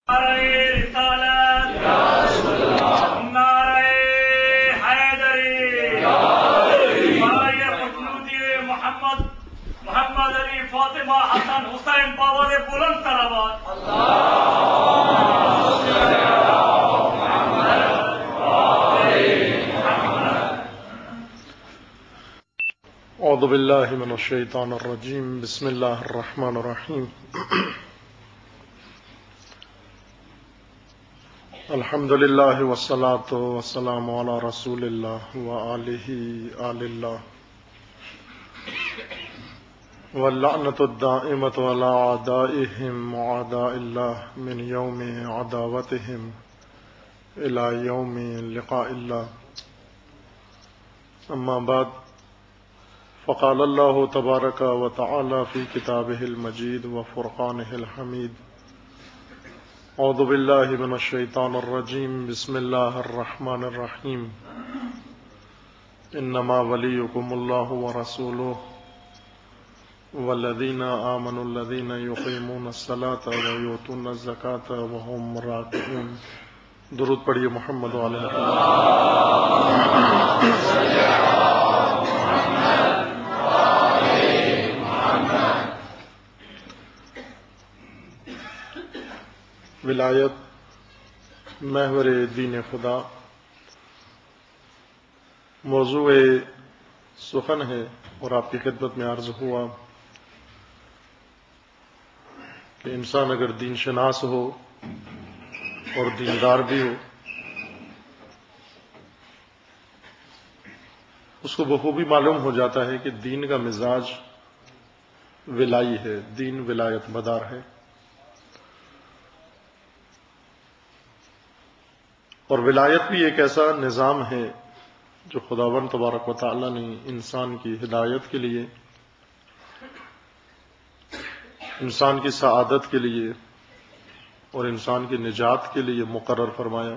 رسالت نعرہ حیدری برائے مخلوقی محمد علی فاطمہ حسن حسین باور بلند تراوت اعوذ باللہ من الشیطان الرجیم بسم اللہ الرحمن الرحیم الحمد للہ والصلاة والسلام علی رسول اللہ وآلہ آل اللہ واللعنۃ الدائمۃ علی اعدائہم وأعداء اللہ من یوم عداوتہم الی یوم لقاء اللہ اما بعد فقال اللہ تبارک و تعالی فی کتابہ المجید وفرقانہ الحمید اعوذ باللہ من الشیطان الرجیم بسم اللہ الرحمن الرحیم انما ولیکم اللہ ورسولہ والذین آمنوا الذین یقیمون الصلاة ویؤتون الزکاة وهم راکعون۔ درود پڑھیے محمد علیہ ولایت محور دین خدا موضوع سخن ہے، اور آپ کی خدمت میں عرض ہوا کہ انسان اگر دین شناس ہو اور دیندار بھی ہو، اس کو بخوبی معلوم ہو جاتا ہے کہ دین کا مزاج ولائی ہے، دین ولایت مدار ہے، اور ولایت بھی ایک ایسا نظام ہے جو خداوند تبارک و تعالی نے انسان کی ہدایت کے لیے، انسان کی سعادت کے لیے اور انسان کی نجات کے لیے مقرر فرمایا۔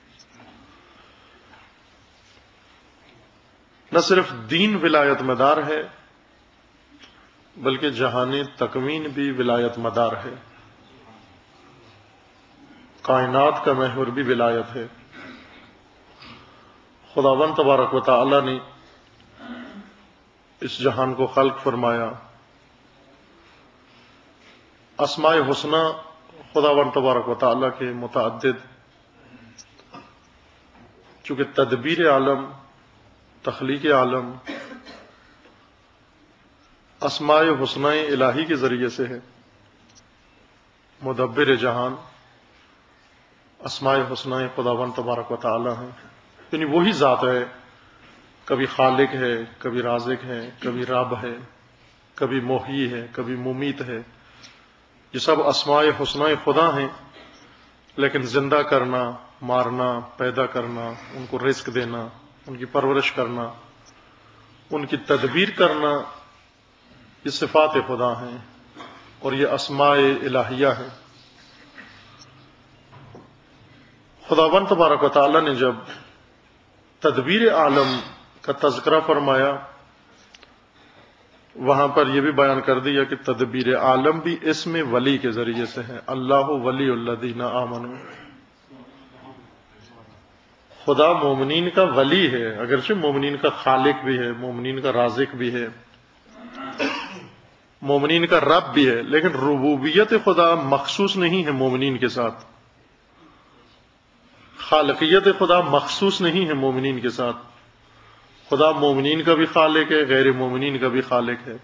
نہ صرف دین ولایت مدار ہے بلکہ جہانی تکوین بھی ولایت مدار ہے، کائنات کا محور بھی ولایت ہے۔ خداوند تبارک و تعالی نے اس جہان کو خلق فرمایا، اسماء حسنی خداوند تبارک و تعالی کے متعدد، چونکہ تدبیر عالم، تخلیق عالم اسماء حسنی الہی کے ذریعے سے ہے۔ مدبر جہان اسماء حسنی خداوند تبارک و تعالی ہیں، یعنی وہی ذات ہے، کبھی خالق ہے، کبھی رازق ہے، کبھی رب ہے، کبھی محیی ہے، کبھی ممیت ہے۔ یہ سب اسماء حسنی خدا ہیں، لیکن زندہ کرنا، مارنا، پیدا کرنا، ان کو رزق دینا، ان کی پرورش کرنا، ان کی تدبیر کرنا، یہ صفات خدا ہیں اور یہ اسماء الہیہ ہیں۔ خداوند تبارک و تعالی نے جب تدبیر عالم کا تذکرہ فرمایا، وہاں پر یہ بھی بیان کر دیا کہ تدبیر عالم بھی اسم ولی کے ذریعے سے ہے۔ اللہ ولی الذین آمنوا، خدا مومنین کا ولی ہے، اگرچہ مومنین کا خالق بھی ہے، مومنین کا رازق بھی ہے، مومنین کا رب بھی ہے، لیکن ربوبیت خدا مخصوص نہیں ہے مومنین کے ساتھ، خالقیت خدا مخصوص نہیں ہے مومنین کے ساتھ۔ خدا مومنین کا بھی خالق ہے، غیر مومنین کا بھی خالق ہے۔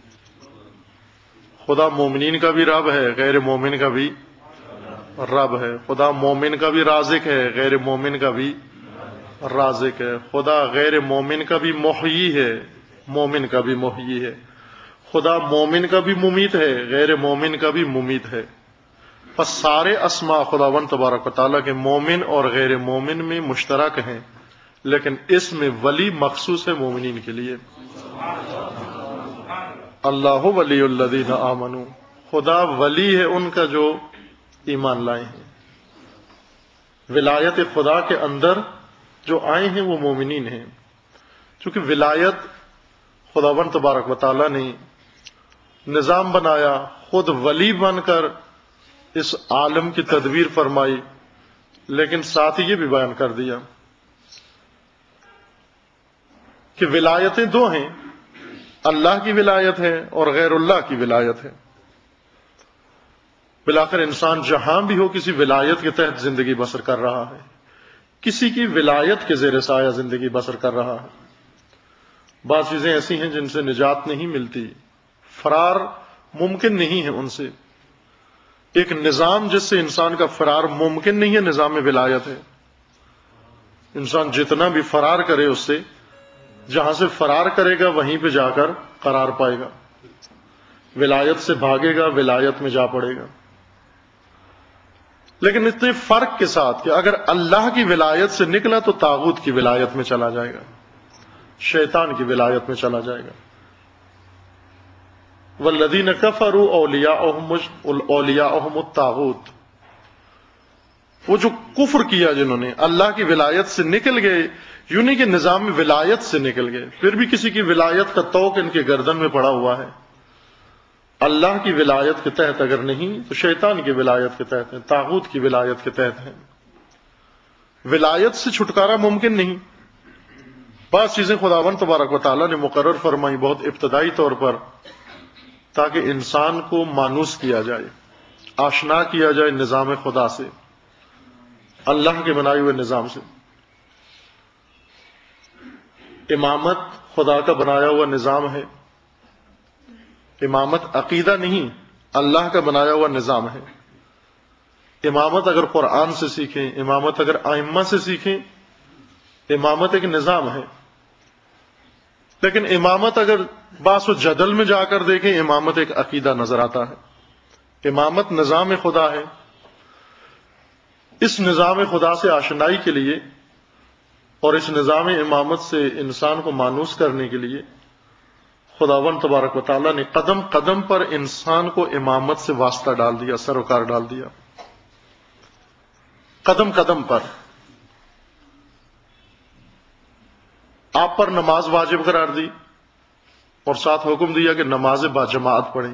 خدا مومنین کا بھی رب ہے، غیر مومن کا بھی رب ہے۔ خدا مومن کا بھی رازق ہے، غیر مومن کا بھی رازق ہے۔ خدا غیر مومن کا بھی محیی ہے، مومن کا بھی محیی ہے۔ خدا مومن کا بھی ممیت ہے، غیر مومن کا بھی ممیت ہے۔ پس سارے اسماء خداوند تبارک و تعالیٰ کے مومن اور غیر مومن میں مشترک ہیں، لیکن اس میں ولی مخصوص ہے مومنین کے لیے۔ اللہ ولی الذین آمنوا، خدا ولی ہے ان کا جو ایمان لائے ہیں۔ ولایت خدا کے اندر جو آئے ہیں وہ مومنین ہیں، چونکہ ولایت خداوند تبارک و تعالیٰ نے نظام بنایا، خود ولی بن کر اس عالم کی تدبیر فرمائی، لیکن ساتھ ہی یہ بھی بیان کر دیا کہ ولایتیں دو ہیں، اللہ کی ولایت ہے اور غیر اللہ کی ولایت ہے۔ بلاخر انسان جہاں بھی ہو کسی ولایت کے تحت زندگی بسر کر رہا ہے، کسی کی ولایت کے زیر سایہ زندگی بسر کر رہا ہے۔ بعض چیزیں ایسی ہیں جن سے نجات نہیں ملتی، فرار ممکن نہیں ہے ان سے۔ ایک نظام جس سے انسان کا فرار ممکن نہیں ہے، نظام ولایت ہے۔ انسان جتنا بھی فرار کرے اس سے، جہاں سے فرار کرے گا وہیں پہ جا کر قرار پائے گا۔ ولایت سے بھاگے گا، ولایت میں جا پڑے گا۔ لیکن اتنے فرق کے ساتھ کہ اگر اللہ کی ولایت سے نکلا تو طاغوت کی ولایت میں چلا جائے گا، شیطان کی ولایت میں چلا جائے گا۔ والذین کفروا اولیاءہم الطاغوت، وہ جو کفر کیا جنہوں نے، اللہ کی ولایت سے نکل گئے، یوں نہیں کہ نظام ولایت سے نکل گئے، پھر بھی کسی کی ولایت کا طوق ان کے گردن میں پڑا ہوا ہے۔ اللہ کی ولایت کے تحت اگر نہیں تو شیطان کی ولایت کے تحت ہے، طاغوت کی ولایت کے تحت ہے۔ ولایت سے چھٹکارا ممکن نہیں۔ بعض چیزیں خداوند تبارک و تعالیٰ نے مقرر فرمائی بہت ابتدائی طور پر، تاکہ انسان کو مانوس کیا جائے، آشنا کیا جائے نظام خدا سے، اللہ کے بنائے ہوئے نظام سے۔ امامت خدا کا بنایا ہوا نظام ہے، امامت عقیدہ نہیں، اللہ کا بنایا ہوا نظام ہے۔ امامت اگر قرآن سے سیکھیں، امامت اگر ائمہ سے سیکھیں، امامت ایک نظام ہے۔ لیکن امامت اگر باس و جدل میں جا کر دیکھیں، امامت ایک عقیدہ نظر آتا ہے۔ امامت نظام خدا ہے۔ اس نظام خدا سے آشنائی کے لیے اور اس نظام امامت سے انسان کو مانوس کرنے کے لیے خداوند تبارک و تعالیٰ نے قدم قدم پر انسان کو امامت سے واسطہ ڈال دیا، سروکار ڈال دیا، قدم قدم پر۔ آپ پر نماز واجب قرار دی اور ساتھ حکم دیا کہ نماز با جماعت پڑھیں۔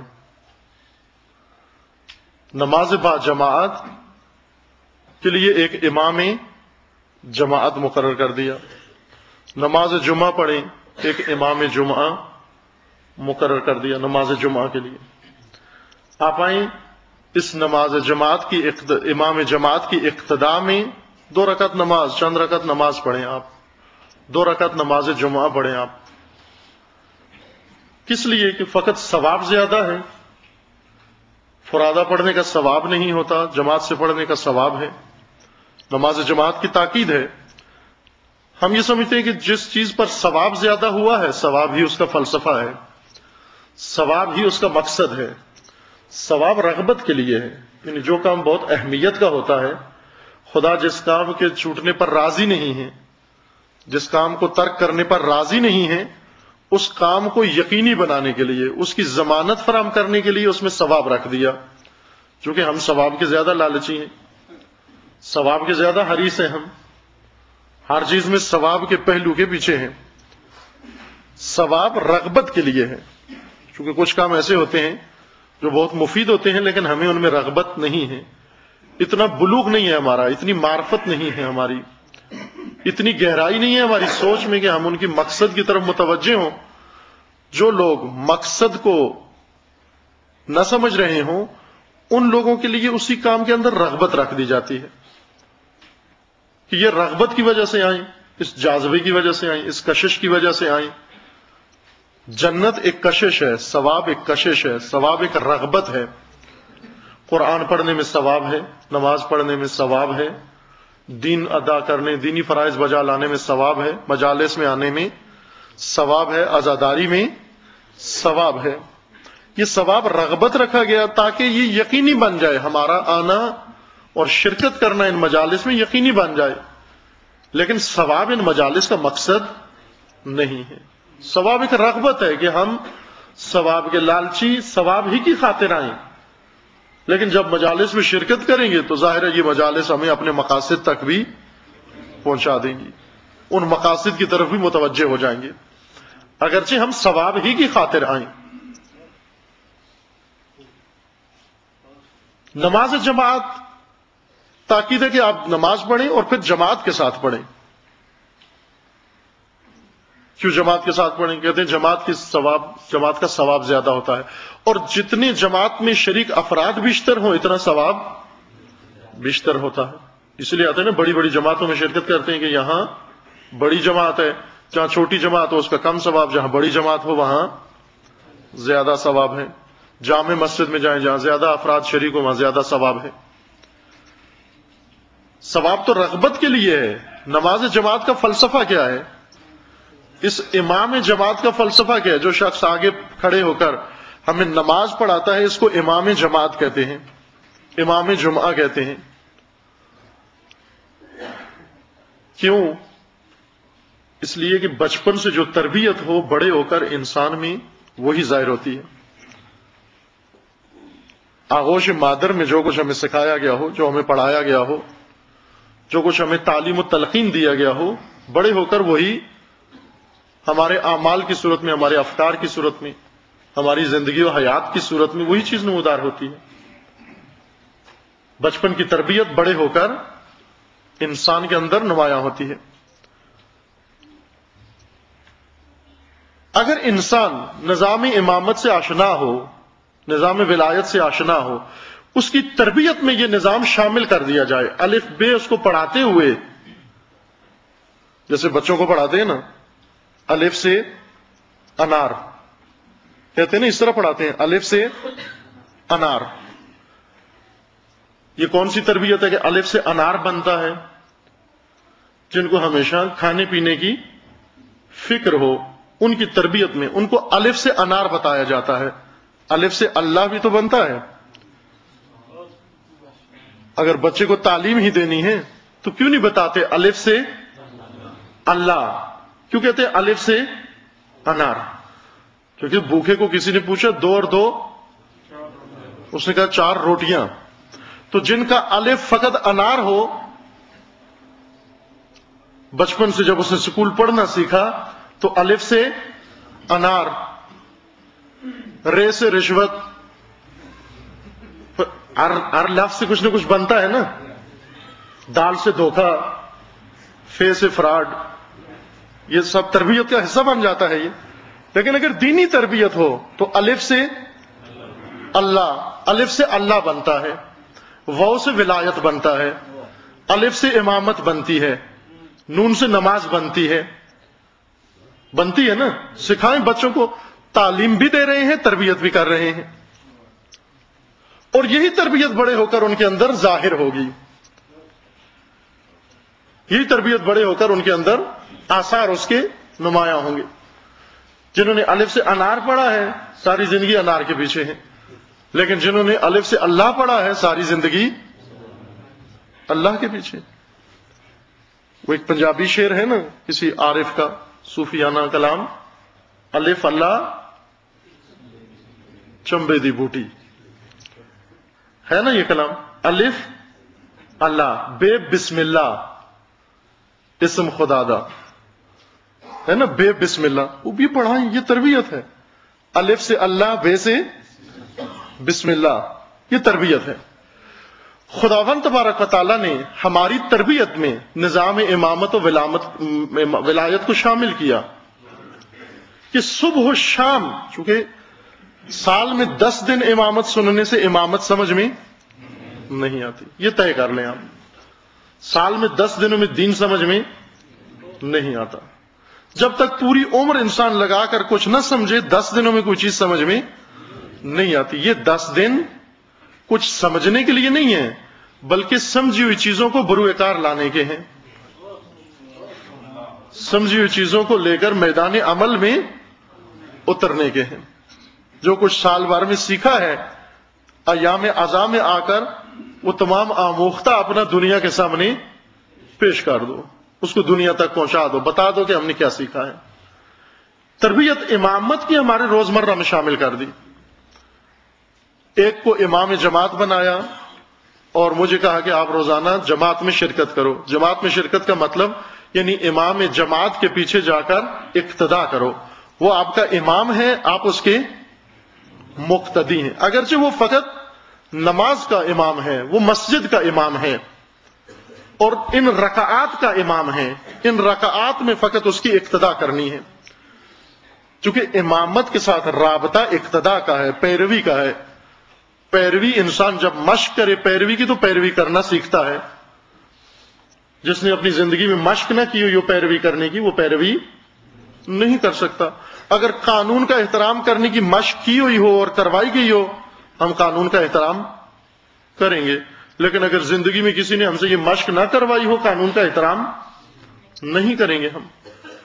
نماز با جماعت کے لیے ایک امام جماعت مقرر کر دیا۔ نماز جمعہ پڑھیں، ایک امام جمعہ مقرر کر دیا نماز جمعہ کے لیے۔ آپ آئیں اس نماز جماعت کی امام جماعت کی اقتداء میں 2 رکعت نماز، چند رکعت نماز پڑھیں آپ، 2 رکعت نماز جمعہ پڑھیں آپ۔ کس لیے؟ کہ فقط ثواب زیادہ ہے، فرادہ پڑھنے کا ثواب نہیں ہوتا، جماعت سے پڑھنے کا ثواب ہے۔ نماز جماعت کی تاکید ہے۔ ہم یہ سمجھتے ہیں کہ جس چیز پر ثواب زیادہ ہوا ہے، ثواب ہی اس کا فلسفہ ہے، ثواب ہی اس کا مقصد ہے۔ ثواب رغبت کے لیے ہے، یعنی جو کام بہت اہمیت کا ہوتا ہے، خدا جس کام کے چھوٹنے پر راضی نہیں ہے، جس کام کو ترک کرنے پر راضی نہیں ہے، اس کام کو یقینی بنانے کے لیے، اس کی ضمانت فراہم کرنے کے لیے اس میں ثواب رکھ دیا۔ چونکہ ہم ثواب کے زیادہ لالچی ہیں، ثواب کے زیادہ حریص ہیں، ہم ہر چیز میں ثواب کے پہلو کے پیچھے ہیں۔ ثواب رغبت کے لیے ہے، چونکہ کچھ کام ایسے ہوتے ہیں جو بہت مفید ہوتے ہیں لیکن ہمیں ان میں رغبت نہیں ہے، اتنا بلوغ نہیں ہے ہمارا، اتنی معرفت نہیں ہے ہماری، اتنی گہرائی نہیں ہے ہماری سوچ میں کہ ہم ان کی مقصد کی طرف متوجہ ہوں۔ جو لوگ مقصد کو نہ سمجھ رہے ہوں، ان لوگوں کے لیے اسی کام کے اندر رغبت رکھ دی جاتی ہے کہ یہ رغبت کی وجہ سے آئیں، اس جاذبے کی وجہ سے آئیں، اس کشش کی وجہ سے آئیں۔ جنت ایک کشش ہے، ثواب ایک کشش ہے، ثواب ایک رغبت ہے۔ قرآن پڑھنے میں ثواب ہے، نماز پڑھنے میں ثواب ہے، دین ادا کرنے، دینی فرائض بجا لانے میں ثواب ہے، مجالس میں آنے میں ثواب ہے، عزاداری میں ثواب ہے۔ یہ ثواب رغبت رکھا گیا تاکہ یہ یقینی بن جائے، ہمارا آنا اور شرکت کرنا ان مجالس میں یقینی بن جائے۔ لیکن ثواب ان مجالس کا مقصد نہیں ہے، ثواب ایک رغبت ہے کہ ہم ثواب کے لالچی ثواب ہی کی خاطر آئیں، لیکن جب مجالس میں شرکت کریں گے تو ظاہر ہے یہ مجالس ہمیں اپنے مقاصد تک بھی پہنچا دیں گی، ان مقاصد کی طرف بھی متوجہ ہو جائیں گے، اگرچہ ہم ثواب ہی کی خاطر آئیں۔ نماز جماعت تاکید ہے کہ آپ نماز پڑھیں اور پھر جماعت کے ساتھ پڑھیں. کیوں جماعت کے ساتھ پڑھیں؟ کہتے ہیں جماعت کا ثواب زیادہ ہوتا ہے، اور جتنے جماعت میں شریک افراد بیشتر ہوں اتنا ثواب بیشتر ہوتا ہے. اس لیے آتے ہیں نا، بڑی بڑی جماعتوں میں شرکت کرتے ہیں کہ یہاں بڑی جماعت ہے، جہاں چھوٹی جماعت ہو اس کا کم ثواب، جہاں بڑی جماعت ہو وہاں زیادہ ثواب ہے. جامع مسجد میں جائیں جہاں زیادہ افراد شریک ہو وہاں زیادہ ثواب ہے. ثواب تو رغبت کے لیے ہے. نماز جماعت کا فلسفہ کیا ہے؟ اس امام جماعت کا فلسفہ کیا ہے؟ جو شخص آگے کھڑے ہو کر ہمیں نماز پڑھاتا ہے اس کو امام جماعت کہتے ہیں، امام جمعہ کہتے ہیں. کیوں؟ اس لیے کہ بچپن سے جو تربیت ہو بڑے ہو کر انسان میں وہی ظاہر ہوتی ہے. آغوش مادر میں جو کچھ ہمیں سکھایا گیا ہو، جو ہمیں پڑھایا گیا ہو، جو کچھ ہمیں تعلیم و تلقین دیا گیا ہو، بڑے ہو کر وہی ہمارے اعمال کی صورت میں، ہمارے افکار کی صورت میں، ہماری زندگی و حیات کی صورت میں وہی چیز نمودار ہوتی ہے. بچپن کی تربیت بڑے ہو کر انسان کے اندر نمایاں ہوتی ہے. اگر انسان نظام امامت سے آشنا ہو، نظام ولایت سے آشنا ہو، اس کی تربیت میں یہ نظام شامل کر دیا جائے، الف بے اس کو پڑھاتے ہوئے، جیسے بچوں کو پڑھاتے ہیں نا، الف سے انار کہتے ہیں نا، اس طرح پڑھاتے ہیں، الف سے انار. یہ کون سی تربیت ہے کہ الف سے انار بنتا ہے؟ جن کو ہمیشہ کھانے پینے کی فکر ہو ان کی تربیت میں ان کو الف سے انار بتایا جاتا ہے. الف سے اللہ بھی تو بنتا ہے. اگر بچے کو تعلیم ہی دینی ہے تو کیوں نہیں بتاتے الف سے اللہ؟ کیوں کہتے ہیں الف سے انار؟ کیونکہ بھوکے کو کسی نے پوچھا 2 اور 2، اس نے کہا 4 روٹیاں. تو جن کا الف فقط انار ہو، بچپن سے جب اس نے اسکول پڑھنا سیکھا تو الف سے انار، رے سے رشوت، ہر لفظ سے کچھ نہ کچھ بنتا ہے نا، دال سے دھوکہ، فے سے فراڈ، یہ سب تربیت کا حصہ بن جاتا ہے یہ. لیکن اگر دینی تربیت ہو تو الف سے اللہ، الف سے اللہ بنتا ہے، واو سے ولایت بنتا ہے، الف سے امامت بنتی ہے، نون سے نماز بنتی ہے نا. سکھائیں بچوں کو، تعلیم بھی دے رہے ہیں، تربیت بھی کر رہے ہیں، اور یہی تربیت بڑے ہو کر ان کے اندر ظاہر ہوگی. یہی تربیت بڑے ہو کر ان کے اندر آثار اس کے نمایاں ہوں گے. جنہوں نے الف سے انار پڑھا ہے ساری زندگی انار کے پیچھے ہیں، لیکن جنہوں نے الف سے اللہ پڑھا ہے ساری زندگی اللہ کے پیچھے. وہ ایک پنجابی شعر ہے نا کسی عارف کا، صوفیانہ کلام، الف اللہ چمبے دی بوٹی، ہے نا یہ کلام، الف اللہ بے بسم اللہ اسم خدا دا، ہے نا، بے بسم اللہ. وہ بھی پڑھائیں، یہ تربیت ہے. الف سے اللہ، بے سے بسم اللہ، یہ تربیت ہے. خداوند تبارک و تعالیٰ نے ہماری تربیت میں نظام امامت و ولایت کو شامل کیا کہ صبح و شام، چونکہ سال میں 10 دن امامت سننے سے امامت سمجھ میں نہیں آتی، یہ طے کر لیں آپ. سال میں 10 دنوں میں دین سمجھ میں نہیں آتا. جب تک پوری عمر انسان لگا کر کچھ نہ سمجھے 10 دنوں میں کوئی چیز سمجھ میں نہیں آتی. یہ 10 دن کچھ سمجھنے کے لیے نہیں ہے بلکہ سمجھی ہوئی چیزوں کو بروئے کار لانے کے ہیں، سمجھی ہوئی چیزوں کو لے کر میدان عمل میں اترنے کے ہیں. جو کچھ سال بھر میں سیکھا ہے ایام اعضاء میں آ کر وہ تمام آموختہ اپنا دنیا کے سامنے پیش کر دو، اس کو دنیا تک پہنچا دو، بتا دو کہ ہم نے کیا سیکھا ہے. تربیت امامت کی ہمارے روزمرہ میں شامل کر دی. ایک کو امام جماعت بنایا اور مجھے کہا کہ آپ روزانہ جماعت میں شرکت کرو. جماعت میں شرکت کا مطلب یعنی امام جماعت کے پیچھے جا کر اقتدا کرو. وہ آپ کا امام ہے، آپ اس کے مقتدی ہیں. اگرچہ وہ فقط نماز کا امام ہے، وہ مسجد کا امام ہے اور ان رکعات کا امام ہے. ان رکعات میں فقط اس کی اقتدا کرنی ہے، چونکہ امامت کے ساتھ رابطہ اقتدا کا ہے، پیروی کا ہے. پیروی انسان جب مشق کرے پیروی کی تو پیروی کرنا سیکھتا ہے. جس نے اپنی زندگی میں مشق نہ کی ہو پیروی کرنے کی، وہ پیروی نہیں کر سکتا. اگر قانون کا احترام کرنے کی مشق کی ہوئی ہو اور کروائی گئی ہو، ہم قانون کا احترام کریں گے. لیکن اگر زندگی میں کسی نے ہم سے یہ مشق نہ کروائی ہو، قانون کا احترام نہیں کریں گے ہم.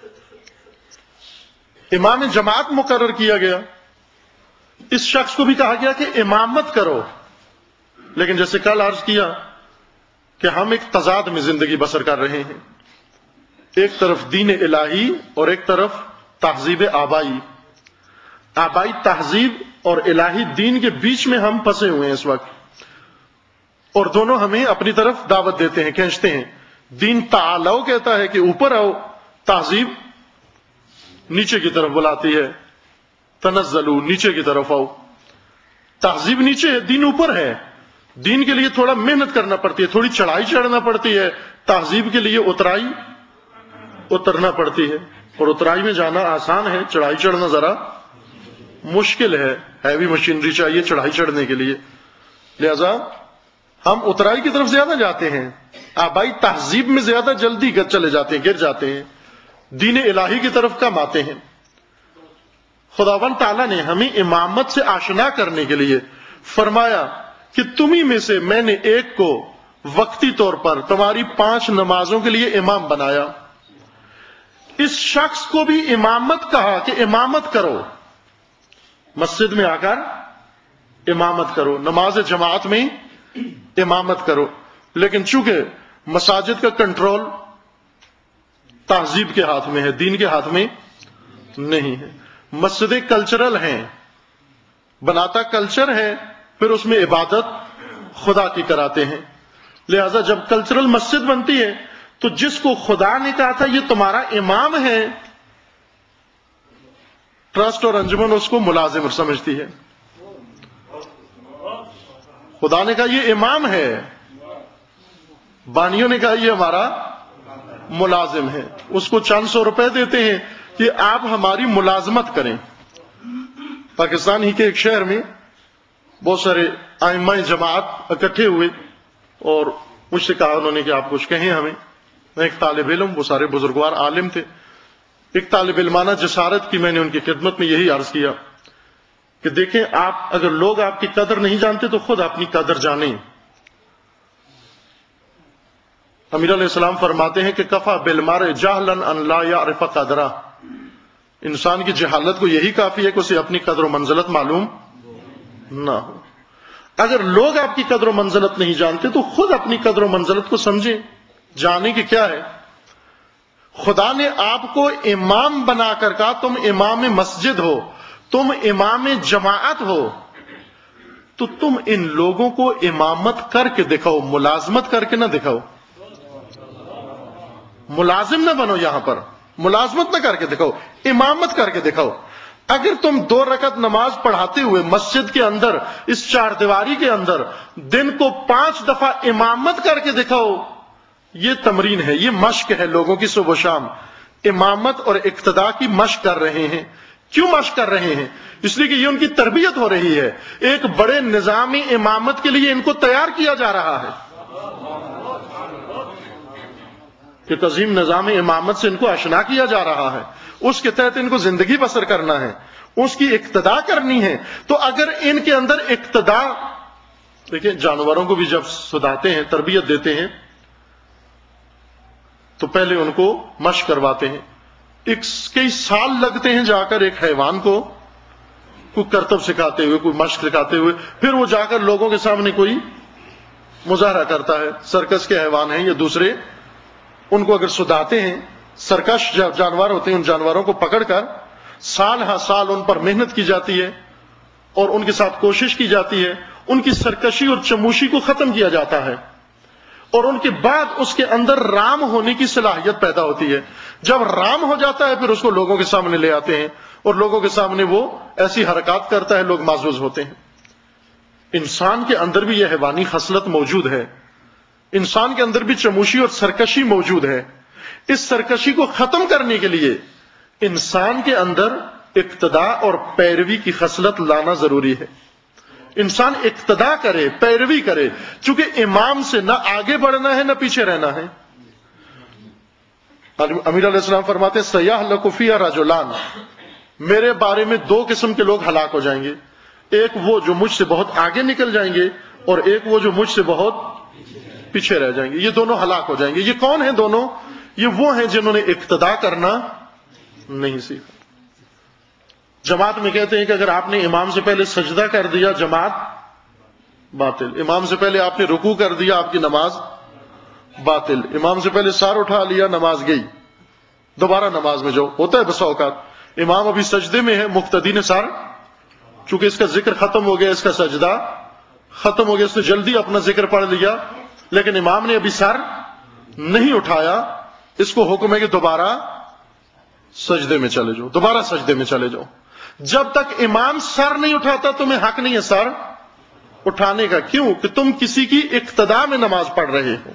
امام جماعت مقرر کیا گیا، اس شخص کو بھی کہا گیا کہ امامت کرو. لیکن جیسے کل عرض کیا کہ ہم ایک تضاد میں زندگی بسر کر رہے ہیں. ایک طرف دین الہی اور ایک طرف تہذیب آبائی. آبائی تہذیب اور الہی دین کے بیچ میں ہم پھنسے ہوئے ہیں اس وقت، اور دونوں ہمیں اپنی طرف دعوت دیتے ہیں، کھینچتے ہیں. دین تعالو کہتا ہے کہ اوپر آؤ، تہذیب نیچے کی طرف بلاتی ہے، تنزلو، نیچے کی طرف آؤ. تہذیب نیچے ہے، دین اوپر ہے. دین کے لیے تھوڑا محنت کرنا پڑتی ہے، تھوڑی چڑھائی چڑھنا پڑتی ہے. تہذیب کے لیے اترنا پڑتی ہے، اور اترائی میں جانا آسان ہے، چڑھائی چڑھنا ذرا مشکل ہے. ہیوی مشینری چاہیے چڑھائی چڑھنے کے لیے. لہذا ہم اترائی کی طرف زیادہ جاتے ہیں، آبائی تہذیب میں زیادہ جلدی چلے جاتے ہیں، گر جاتے ہیں، دین الہی کی طرف کم آتے ہیں. خداوند تعالیٰ نے ہمیں امامت سے آشنا کرنے کے لیے فرمایا کہ تمہیں میں سے میں نے ایک کو وقتی طور پر تمہاری 5 نمازوں کے لیے امام بنایا. اس شخص کو بھی امامت کہا کہ امامت کرو، مسجد میں آ کر امامت کرو، نماز جماعت میں امامت کرو. لیکن چونکہ مساجد کا کنٹرول تہذیب کے ہاتھ میں ہے، دین کے ہاتھ میں نہیں ہے. مسجدیں کلچرل ہیں، بناتا کلچر ہے، پھر اس میں عبادت خدا کی کراتے ہیں. لہذا جب کلچرل مسجد بنتی ہے تو جس کو خدا نے کہا تھا یہ تمہارا امام ہے، ٹرسٹ اور انجمن اس کو ملازم سمجھتی ہے. خدا نے کہا یہ امام ہے، بانیوں نے کہا یہ ہمارا ملازم ہے. اس کو چند سو روپے دیتے ہیں کہ آپ ہماری ملازمت کریں. پاکستان ہی کے ایک شہر میں بہت سارے ائمہ جماعت اکٹھے ہوئے اور مجھ سے کہا انہوں نے کہ آپ کچھ کہیں ہمیں. میں ایک طالب علم، وہ سارے بزرگوار عالم تھے، ایک طالب علمانہ جسارت کی میں نے ان کی خدمت میں یہی عرض کیا کہ دیکھیں آپ اگر لوگ آپ کی قدر نہیں جانتے تو خود اپنی قدر جانیں. امیر علیہ السلام فرماتے ہیں کہ کفا بالمرء جہلا ان لا یعرف قدرہ. انسان کی جہالت کو یہی کافی ہے کہ اسے اپنی قدر و منزلت معلوم نہ ہو. اگر لوگ آپ کی قدر و منزلت نہیں جانتے تو خود اپنی قدر و منزلت کو سمجھیں، جانیں کہ کیا ہے. خدا نے آپ کو امام بنا کر کہا تم امام مسجد ہو، تم امام جماعت ہو، تو تم ان لوگوں کو امامت کر کے دکھاؤ، ملازمت کر کے نہ دکھاؤ. ملازم نہ بنو، یہاں پر ملازمت نہ کر کے دکھاؤ، امامت کر کے دکھاؤ. اگر تم 2 رکعت نماز پڑھاتے ہوئے مسجد کے اندر اس 4 دیواری کے اندر دن کو 5 دفعہ امامت کر کے دکھاؤ، یہ تمرین ہے، یہ مشق ہے. لوگوں کی صبح و شام امامت اور اقتداء کی مشق کر رہے ہیں. کیوں مشق کر رہے ہیں؟ اس لیے کہ یہ ان کی تربیت ہو رہی ہے. ایک بڑے نظام امامت کے لیے ان کو تیار کیا جا رہا ہے کہ عظیم نظام امامت سے ان کو آشنا کیا جا رہا ہے. اس کے تحت ان کو زندگی بسر کرنا ہے، اس کی اقتداء کرنی ہے. تو اگر ان کے اندر اقتداء، دیکھیں جانوروں کو بھی جب سداتے ہیں، تربیت دیتے ہیں تو پہلے ان کو مشق کرواتے ہیں. کئی سال لگتے ہیں جا کر ایک حیوان کو کوئی کرتب سکھاتے ہوئے، کوئی مشق سکھاتے ہوئے، پھر وہ جا کر لوگوں کے سامنے کوئی مظاہرہ کرتا ہے. سرکس کے حیوان ہیں یا دوسرے، ان کو اگر سداتے ہیں، سرکش جانور ہوتے ہیں، ان جانوروں کو پکڑ کر سال ہر سال ان پر محنت کی جاتی ہے اور ان کے ساتھ کوشش کی جاتی ہے، ان کی سرکشی اور چموشی کو ختم کیا جاتا ہے، اور ان کے بعد اس کے اندر رام ہونے کی صلاحیت پیدا ہوتی ہے. جب رام ہو جاتا ہے پھر اس کو لوگوں کے سامنے لے آتے ہیں اور لوگوں کے سامنے وہ ایسی حرکات کرتا ہے، لوگ معزوز ہوتے ہیں. انسان کے اندر بھی یہ حیوانی خصلت موجود ہے، انسان کے اندر بھی چموشی اور سرکشی موجود ہے. اس سرکشی کو ختم کرنے کے لیے انسان کے اندر اقتداء اور پیروی کی خصلت لانا ضروری ہے. انسان اقتداء کرے، پیروی کرے، چونکہ امام سے نہ آگے بڑھنا ہے نہ پیچھے رہنا ہے. امیر علیہ السلام فرماتے ہیں سیحلق فیہا رجلان، میرے بارے میں دو قسم کے لوگ ہلاک ہو جائیں گے، ایک وہ جو مجھ سے بہت آگے نکل جائیں گے اور ایک وہ جو مجھ سے بہت پیچھے رہ جائیں گے. یہ دونوں ہلاک ہو جائیں گے. یہ کون ہیں دونوں؟ یہ وہ ہیں جنہوں نے اقتداء کرنا نہیں سیکھا. جماعت میں کہتے ہیں کہ اگر آپ نے امام سے پہلے سجدہ کر دیا جماعت باطل، امام سے پہلے آپ نے رکوع کر دیا آپ کی نماز باطل، امام سے پہلے سار اٹھا لیا نماز گئی. دوبارہ نماز میں جو ہوتا ہے بسا اوقات امام ابھی سجدے میں ہے، مقتدی نے سار، چونکہ اس کا ذکر ختم ہو گیا، اس کا سجدہ ختم ہو گیا، اس نے جلدی اپنا ذکر پڑھ لیا، لیکن امام نے ابھی سر نہیں اٹھایا. اس کو حکم ہے کہ دوبارہ سجدے میں چلے جاؤ، دوبارہ سجدے میں چلے جاؤ. جب تک امام سر نہیں اٹھاتا تمہیں حق نہیں ہے سر اٹھانے کا. کیوں؟ کہ تم کسی کی اقتداء میں نماز پڑھ رہے ہو،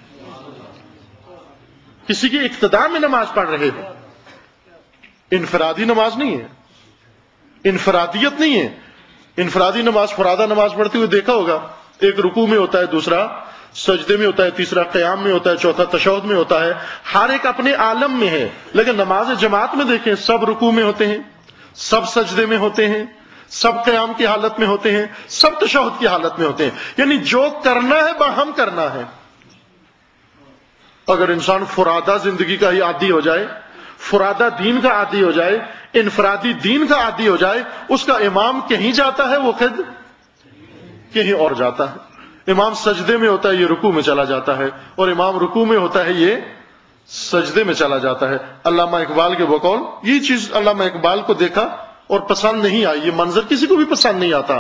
کسی کی اقتداء میں نماز پڑھ رہے ہو. انفرادی نماز نہیں ہے، انفرادیت نہیں ہے. انفرادی نماز فرادہ نماز پڑھتے ہوئے دیکھا ہوگا، ایک رکوع میں ہوتا ہے، دوسرا سجدے میں ہوتا ہے، تیسرا قیام میں ہوتا ہے، چوتھا تشہد میں ہوتا ہے. ہر ایک اپنے عالم میں ہے. لیکن نماز جماعت میں دیکھیں سب رکوع میں ہوتے ہیں، سب سجدے میں ہوتے ہیں، سب قیام کی حالت میں ہوتے ہیں، سب تشہد کی حالت میں ہوتے ہیں. یعنی جو کرنا ہے باہم کرنا ہے. اگر انسان فرادہ زندگی کا ہی عادی ہو جائے، فرادہ دین کا عادی ہو جائے، انفرادی دین کا عادی ہو جائے، اس کا امام کہیں جاتا ہے وہ خود کہیں اور جاتا ہے. امام سجدے میں ہوتا ہے یہ رکوع میں چلا جاتا ہے، اور امام رکوع میں ہوتا ہے یہ سجدے میں چلا جاتا ہے. علامہ اقبال کے بقول یہ چیز علامہ اقبال کو دیکھا اور پسند نہیں آئی. یہ منظر کسی کو بھی پسند نہیں آتا.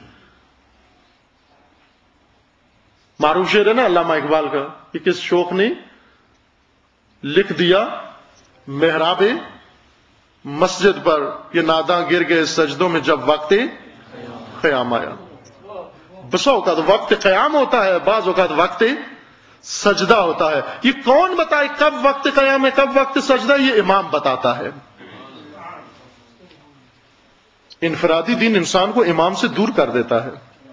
معروف شعر ہے نا علامہ اقبال کا کہ کس شوق نے لکھ دیا محراب مسجد پر، یہ ناداں گر گئے سجدوں میں جب وقت قیام آیا. بسا اوقات وقت قیام ہوتا ہے، بعض اوقات وقت سجدہ ہوتا ہے. یہ کون بتائے کب وقت قیام ہے کب وقت سجدہ؟ یہ امام بتاتا ہے. انفرادی دین انسان کو امام سے دور کر دیتا ہے.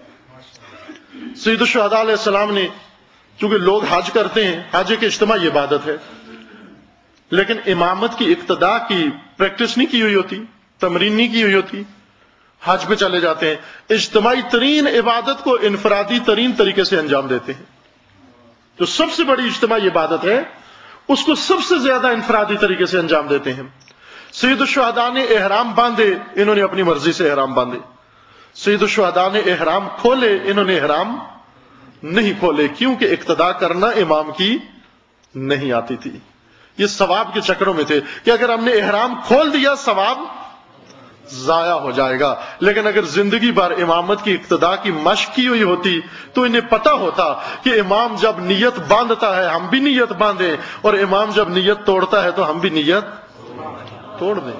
سید الشہداء علیہ السلام نے، چونکہ لوگ حج کرتے ہیں، حج ایک اجتماعی عبادت ہے، لیکن امامت کی اقتداء کی پریکٹس نہیں کی ہوئی ہوتی، تمرین نہیں کی ہوئی ہوتی. حج پہ چلے جاتے ہیں، اجتماعی ترین عبادت کو انفرادی ترین طریقے سے انجام دیتے ہیں. جو سب سے بڑی اجتماعی عبادت ہے اس کو سب سے زیادہ انفرادی طریقے سے انجام دیتے ہیں. سید الشہداء نے احرام باندھے، انہوں نے اپنی مرضی سے احرام باندھے. سید الشہداء نے احرام کھولے، انہوں نے احرام نہیں کھولے. کیوں کہ اقتداء کرنا امام کی نہیں آتی تھی. یہ ثواب کے چکروں میں تھے کہ اگر ہم نے احرام کھول دیا ثواب ضائع ہو جائے گا. لیکن اگر زندگی بھر امامت کی اقتداء کی مشق کی ہوئی ہوتی تو انہیں پتا ہوتا کہ امام جب نیت باندھتا ہے ہم بھی نیت باندھیں، اور امام جب نیت توڑتا ہے تو ہم بھی نیت توڑ دیں.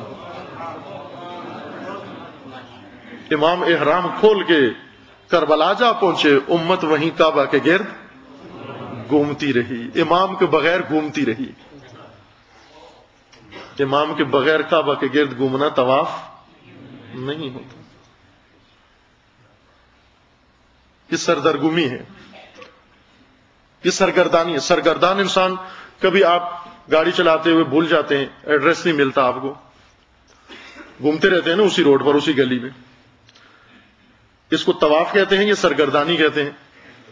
امام احرام کھول کے کربلا جا پہنچے، امت وہیں کعبہ کے گرد گھومتی رہی، امام کے بغیر گھومتی رہی. امام کے بغیر کعبہ کے گرد گھومنا طواف نہیں ہوتا. یہ سردرگمی ہے، یہ سرگردانی ہے. سرگردان انسان، کبھی آپ گاڑی چلاتے ہوئے بھول جاتے ہیں، ایڈریس نہیں ملتا آپ کو، گھومتے رہتے ہیں نا اسی روڈ پر اسی گلی میں. اس کو طواف کہتے ہیں، یہ سرگردانی کہتے ہیں.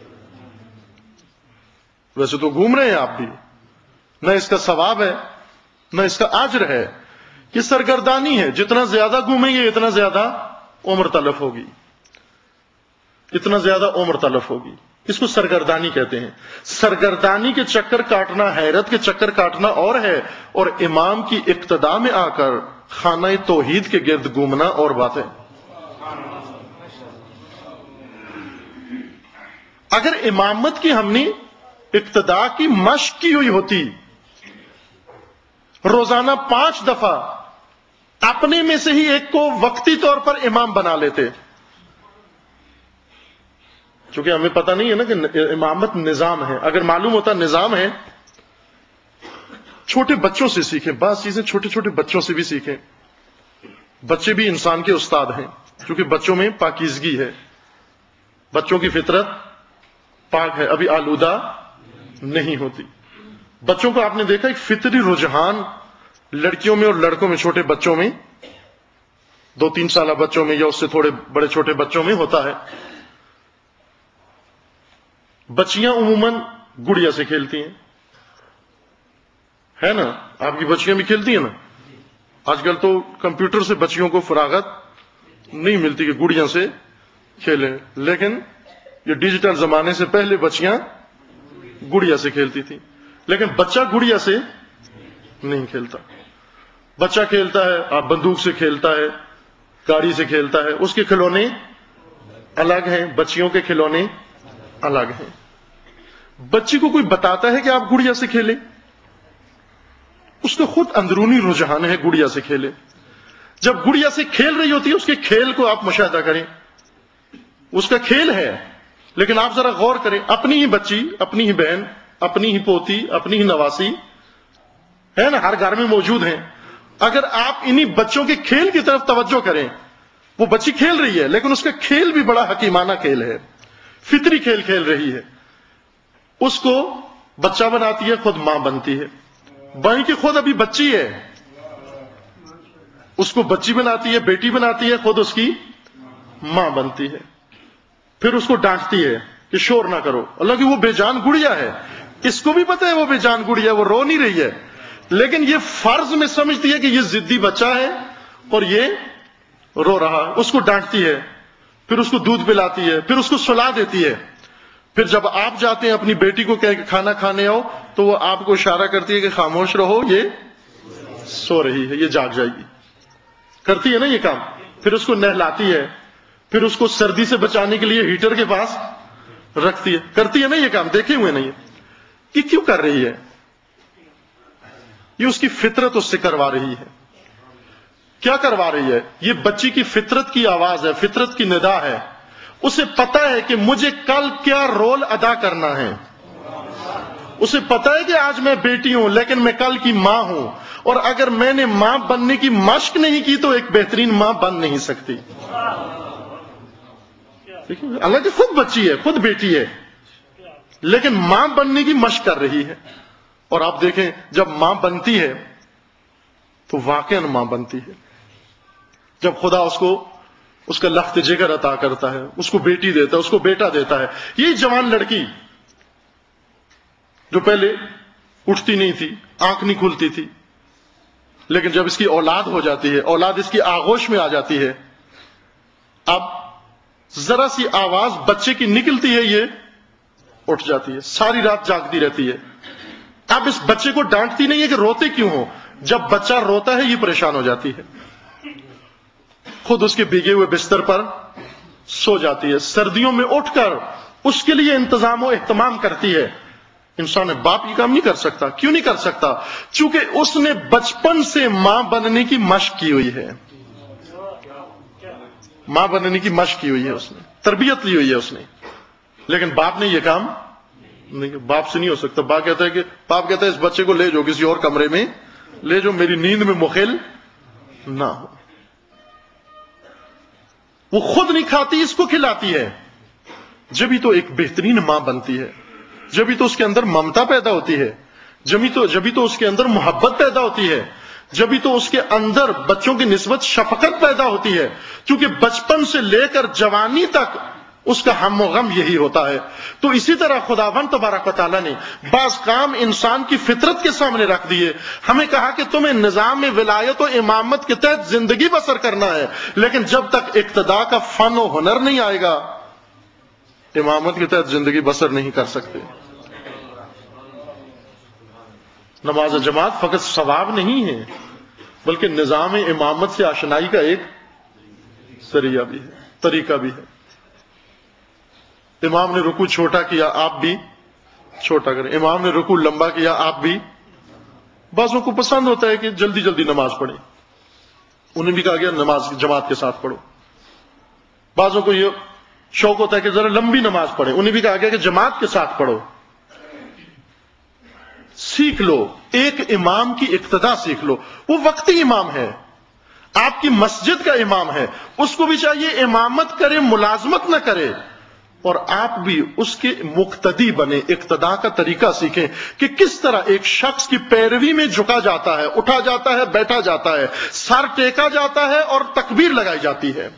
ویسے تو گھوم رہے ہیں آپ بھی، نہ اس کا ثواب ہے نہ اس کا اجر ہے. یہ سرگردانی ہے. جتنا زیادہ گھومیں گے اتنا زیادہ عمر تلف ہوگی، اتنا زیادہ عمر تلف ہوگی. اس کو سرگردانی کہتے ہیں. سرگردانی کے چکر کاٹنا، حیرت کے چکر کاٹنا اور ہے، اور امام کی اقتداء میں آ کر خانہ توحید کے گرد گھومنا اور بات ہے. اگر امامت کی ہم نے اقتداء کی مشق کی ہوئی ہوتی، روزانہ 5 دفعہ اپنے میں سے ہی ایک کو وقتی طور پر امام بنا لیتے، چونکہ ہمیں پتہ نہیں ہے نا کہ امامت نظام ہے. اگر معلوم ہوتا نظام ہے، چھوٹے بچوں سے سیکھیں، بعض چیزیں چھوٹے چھوٹے بچوں سے بھی سیکھیں. بچے بھی انسان کے استاد ہیں، کیونکہ بچوں میں پاکیزگی ہے، بچوں کی فطرت پاک ہے، ابھی آلودہ نہیں ہوتی. بچوں کو آپ نے دیکھا ایک فطری رجحان لڑکیوں میں اور لڑکوں میں، چھوٹے بچوں میں، 2-3 سالہ بچوں میں یا اس سے تھوڑے بڑے چھوٹے بچوں میں ہوتا ہے. بچیاں عموماً گڑیا سے کھیلتی ہیں، ہے نا؟ آپ کی بچیاں بھی کھیلتی ہیں نا. آج کل تو کمپیوٹر سے بچیوں کو فراغت نہیں ملتی کہ گڑیاں سے کھیلیں، لیکن یہ ڈیجیٹل زمانے سے پہلے بچیاں گڑیا سے کھیلتی تھیں. لیکن بچہ گڑیا سے نہیں کھیلتا. بچہ کھیلتا ہے، آپ بندوق سے کھیلتا ہے، گاڑی سے کھیلتا ہے، اس کے کھلونے الگ ہیں، بچیوں کے کھلونے الگ ہیں. بچی کو کوئی بتاتا ہے کہ آپ گڑیا سے کھیلیں؟ اس کا خود اندرونی رجحان ہے گڑیا سے کھیلے. جب گڑیا سے کھیل رہی ہوتی ہے اس کے کھیل کو آپ مشاہدہ کریں، اس کا کھیل ہے، لیکن آپ ذرا غور کریں، اپنی ہی بچی، اپنی ہی بہن، اپنی ہی پوتی، اپنی ہی نواسی ہے نا، ہر گھر میں موجود ہیں. اگر آپ انہی بچوں کے کھیل کی طرف توجہ کریں، وہ بچی کھیل رہی ہے لیکن اس کا کھیل بھی بڑا حکیمانہ کھیل ہے، فطری کھیل کھیل رہی ہے. اس کو بچہ بناتی ہے، خود ماں بنتی ہے. بھائی کی خود ابھی بچی ہے، اس کو بچی بناتی ہے، بیٹی بناتی ہے، خود اس کی ماں بنتی ہے. پھر اس کو ڈانٹتی ہے کہ شور نہ کرو. اللہ کی وہ بے جان گڑیا ہے، اس کو بھی پتہ ہے وہ بے جان گڑیا، وہ رو نہیں رہی ہے، لیکن یہ فرض میں سمجھتی ہے کہ یہ ضدی بچہ ہے اور یہ رو رہا. اس کو ڈانٹتی ہے، پھر اس کو دودھ پلاتی ہے، پھر اس کو سلا دیتی ہے. پھر جب آپ جاتے ہیں اپنی بیٹی کو کہہ کہ کھانا کھانے آؤ، تو وہ آپ کو اشارہ کرتی ہے کہ خاموش رہو، یہ سو رہی ہے، یہ جاگ جائے گی. کرتی ہے نا یہ کام. پھر اس کو نہلاتی ہے، پھر اس کو سردی سے بچانے کے لیے ہیٹر کے پاس رکھتی ہے. کرتی ہے نا یہ کام، دیکھے ہوئے نہیں. یہ کیوں کر رہی ہے؟ یہ اس کی فطرت اس سے کروا رہی ہے. کیا کروا رہی ہے؟ یہ بچی کی فطرت کی آواز ہے، فطرت کی ندا ہے. اسے پتا ہے کہ مجھے کل کیا رول ادا کرنا ہے. اسے پتا ہے کہ آج میں بیٹی ہوں لیکن میں کل کی ماں ہوں، اور اگر میں نے ماں بننے کی مشق نہیں کی تو ایک بہترین ماں بن نہیں سکتی. اللہ کی خود بچی ہے، خود بیٹی ہے، لیکن ماں بننے کی مشق کر رہی ہے. اور آپ دیکھیں جب ماں بنتی ہے تو واقعاً ماں بنتی ہے. جب خدا اس کا لخت جگر عطا کرتا ہے، اس کو بیٹی دیتا ہے، اس کو بیٹا دیتا ہے. یہ جوان لڑکی جو پہلے اٹھتی نہیں تھی، آنکھ نہیں کھلتی تھی، لیکن جب اس کی اولاد ہو جاتی ہے، اولاد اس کی آغوش میں آ جاتی ہے، اب ذرا سی آواز بچے کی نکلتی ہے، یہ اٹھ جاتی ہے، ساری رات جاگتی رہتی ہے. اب اس بچے کو ڈانٹتی نہیں ہے کہ روتے کیوں ہو. جب بچہ روتا ہے یہ پریشان ہو جاتی ہے، خود اس کے بھیگے ہوئے بستر پر سو جاتی ہے. سردیوں میں اٹھ کر اس کے لیے انتظام و اہتمام کرتی ہے. انسان باپ یہ کام نہیں کر سکتا. کیوں نہیں کر سکتا؟ چونکہ اس نے بچپن سے ماں بننے کی مشق کی ہوئی ہے. ماں بننے کی مشق کی ہوئی ہے، اس نے تربیت لی ہوئی ہے اس نے. لیکن باپ نے یہ کام نہیں، باپ سے نہیں ہو سکتا. باپ کہتا ہے اس بچے کو لے جاؤ کسی اور کمرے میں، لے جاؤ، میری نیند میں مخل نہ ہو. وہ خود نہیں کھاتی، اس کو کھلاتی ہے. جبھی تو ایک بہترین ماں بنتی ہے، جبھی تو اس کے اندر ممتا پیدا ہوتی ہے، جبھی تو اس کے اندر محبت پیدا ہوتی ہے، جبھی تو اس کے اندر بچوں کی نسبت شفقت پیدا ہوتی ہے. کیونکہ بچپن سے لے کر جوانی تک اس کا ہم و غم یہی ہوتا ہے. تو اسی طرح خداوند تبارک و تعالیٰ نے بعض کام انسان کی فطرت کے سامنے رکھ دیے. ہمیں کہا کہ تمہیں نظام ولایت و امامت کے تحت زندگی بسر کرنا ہے، لیکن جب تک اقتداء کا فن و ہنر نہیں آئے گا امامت کے تحت زندگی بسر نہیں کر سکتے. نماز جماعت فقط ثواب نہیں ہے، بلکہ نظام امامت سے آشنائی کا ایک ذریعہ بھی ہے، طریقہ بھی ہے. امام نے رکوع چھوٹا کیا، آپ بھی چھوٹا کریں. امام نے رکوع لمبا کیا، آپ بھی. بعضوں کو پسند ہوتا ہے کہ جلدی جلدی نماز پڑھیں، انہیں بھی کہا گیا نماز جماعت کے ساتھ پڑھو. بعضوں کو یہ شوق ہوتا ہے کہ ذرا لمبی نماز پڑھیں، انہیں بھی کہا گیا کہ جماعت کے ساتھ پڑھو. سیکھ لو، ایک امام کی اقتدا سیکھ لو. وہ وقتی امام ہے، آپ کی مسجد کا امام ہے، اس کو بھی چاہیے امامت کرے، ملازمت نہ کرے، اور آپ بھی اس کے مقتدی بنے، اقتدا کا طریقہ سیکھیں کہ کس طرح ایک شخص کی پیروی میں جھکا جاتا ہے، اٹھا جاتا ہے، بیٹھا جاتا ہے، سر ٹیکا جاتا ہے اور تکبیر لگائی جاتی ہے.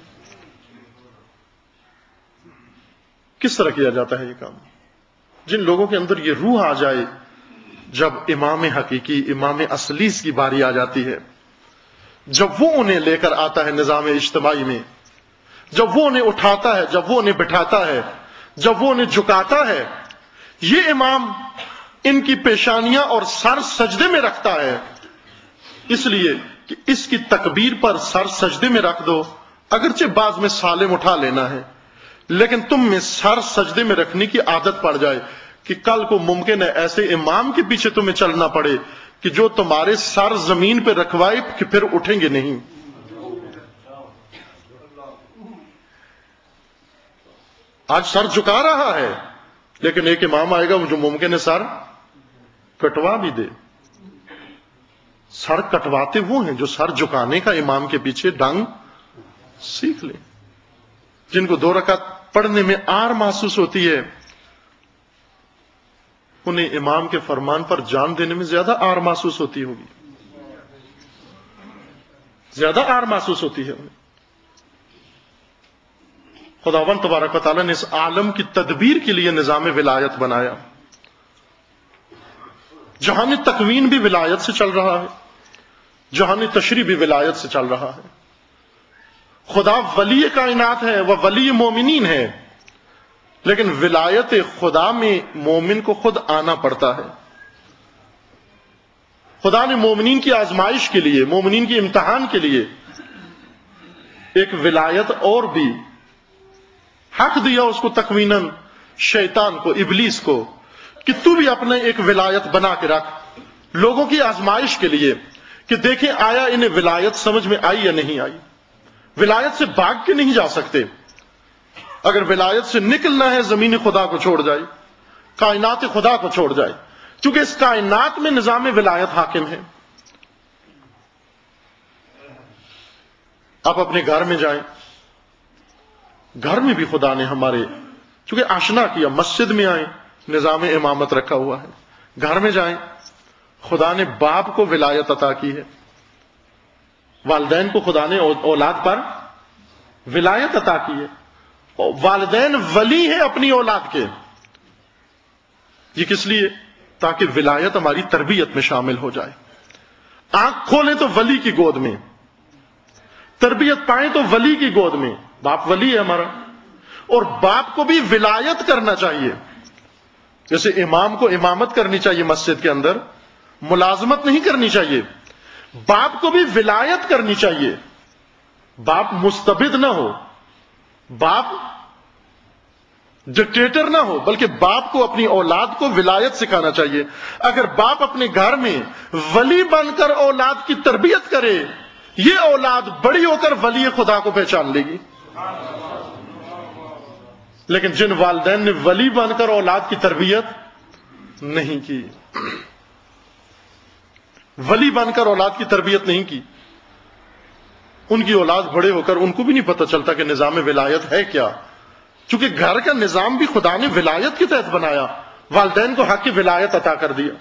کس طرح کیا جاتا ہے یہ کام؟ جن لوگوں کے اندر یہ روح آ جائے، جب امام حقیقی، امام اصلی کی باری آ جاتی ہے، جب وہ انہیں لے کر آتا ہے نظام اجتماعی میں، جب وہ انہیں اٹھاتا ہے، جب وہ انہیں بٹھاتا ہے، جب وہ انہیں جھکاتا ہے، یہ امام ان کی پیشانیاں اور سر سجدے میں رکھتا ہے، اس لیے کہ اس کی تکبیر پر سر سجدے میں رکھ دو. اگرچہ بعض میں سالم اٹھا لینا ہے، لیکن تم میں سر سجدے میں رکھنے کی عادت پڑ جائے کہ کل کو ممکن ہے ایسے امام کے پیچھے تمہیں چلنا پڑے کہ جو تمہارے سر زمین پہ رکھوائے کہ پھر اٹھیں گے نہیں. آج سر جھکا رہا ہے، لیکن ایک امام آئے گا جو ممکن ہے سر کٹوا بھی دے. سر کٹواتے وہ ہیں جو سر جھکانے کا امام کے پیچھے ڈنگ سیکھ لیں. جن کو 2 رکعت پڑھنے میں آر محسوس ہوتی ہے، انہیں امام کے فرمان پر جان دینے میں زیادہ آر محسوس ہوتی ہوگی، زیادہ آر محسوس ہوتی ہے انہیں. خداوند تبارک و تعالیٰ نے اس عالم کی تدبیر کے لیے نظام ولایت بنایا. جہان تکوین بھی ولایت سے چل رہا ہے، جہان تشریع بھی ولایت سے چل رہا ہے. خدا ولی کائنات ہے، وہ ولی مومنین ہے، لیکن ولایت خدا میں مومن کو خود آنا پڑتا ہے. خدا نے مومنین کی آزمائش کے لیے، مومنین کے امتحان کے لیے ایک ولایت اور بھی حق دیا اس کو تکویناً، شیطان کو، ابلیس کو، کہ تو بھی اپنے ایک ولایت بنا کے رکھ لوگوں کی آزمائش کے لیے کہ دیکھیں آیا انہیں ولایت سمجھ میں آئی یا نہیں آئی. ولایت سے بھاگ کے نہیں جا سکتے. اگر ولایت سے نکلنا ہے زمین خدا کو چھوڑ جائے، کائنات خدا کو چھوڑ جائے، چونکہ اس کائنات میں نظام ولایت حاکم ہے. آپ اپنے گھر میں جائیں، گھر میں بھی خدا نے ہمارے چونکہ آشنا کیا. مسجد میں آئیں، نظام امامت رکھا ہوا ہے. گھر میں جائیں، خدا نے باپ کو ولایت عطا کی ہے. والدین کو خدا نے اولاد پر ولایت عطا کی ہے. والدین ولی ہیں اپنی اولاد کے. یہ کس لیے؟ تاکہ ولایت ہماری تربیت میں شامل ہو جائے. آنکھ کھولیں تو ولی کی گود میں، تربیت پائیں تو ولی کی گود میں. باپ ولی ہے ہمارا، اور باپ کو بھی ولایت کرنا چاہیے. جیسے امام کو امامت کرنی چاہیے مسجد کے اندر، ملازمت نہیں کرنی چاہیے. باپ کو بھی ولایت کرنی چاہیے. باپ مستبد نہ ہو، باپ ڈکٹیٹر نہ ہو، بلکہ باپ کو اپنی اولاد کو ولایت سکھانا چاہیے. اگر باپ اپنے گھر میں ولی بن کر اولاد کی تربیت کرے، یہ اولاد بڑی ہو کر ولی خدا کو پہچان لے گی. لیکن جن والدین نے ولی بن کر اولاد کی تربیت نہیں کی، ولی بن کر اولاد کی تربیت نہیں کی، ان کی اولاد بڑے ہو کر ان کو بھی نہیں پتہ چلتا کہ نظام ولایت ہے کیا. چونکہ گھر کا نظام بھی خدا نے ولایت کے تحت بنایا، والدین کو حق کی ولایت عطا کر دیا.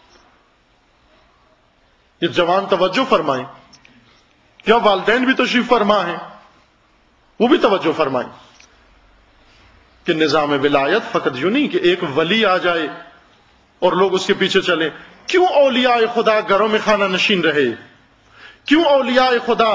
یہ جوان توجہ فرمائیں، کیا والدین بھی تشریف فرما ہیں، وہ بھی توجہ فرمائیں کہ نظام ولایت فقط یوں نہیں کہ ایک ولی آ جائے اور لوگ اس کے پیچھے چلیں. کیوں اولیاء خدا گھروں میں خانہ نشین رہے؟ کیوں اولیاء خدا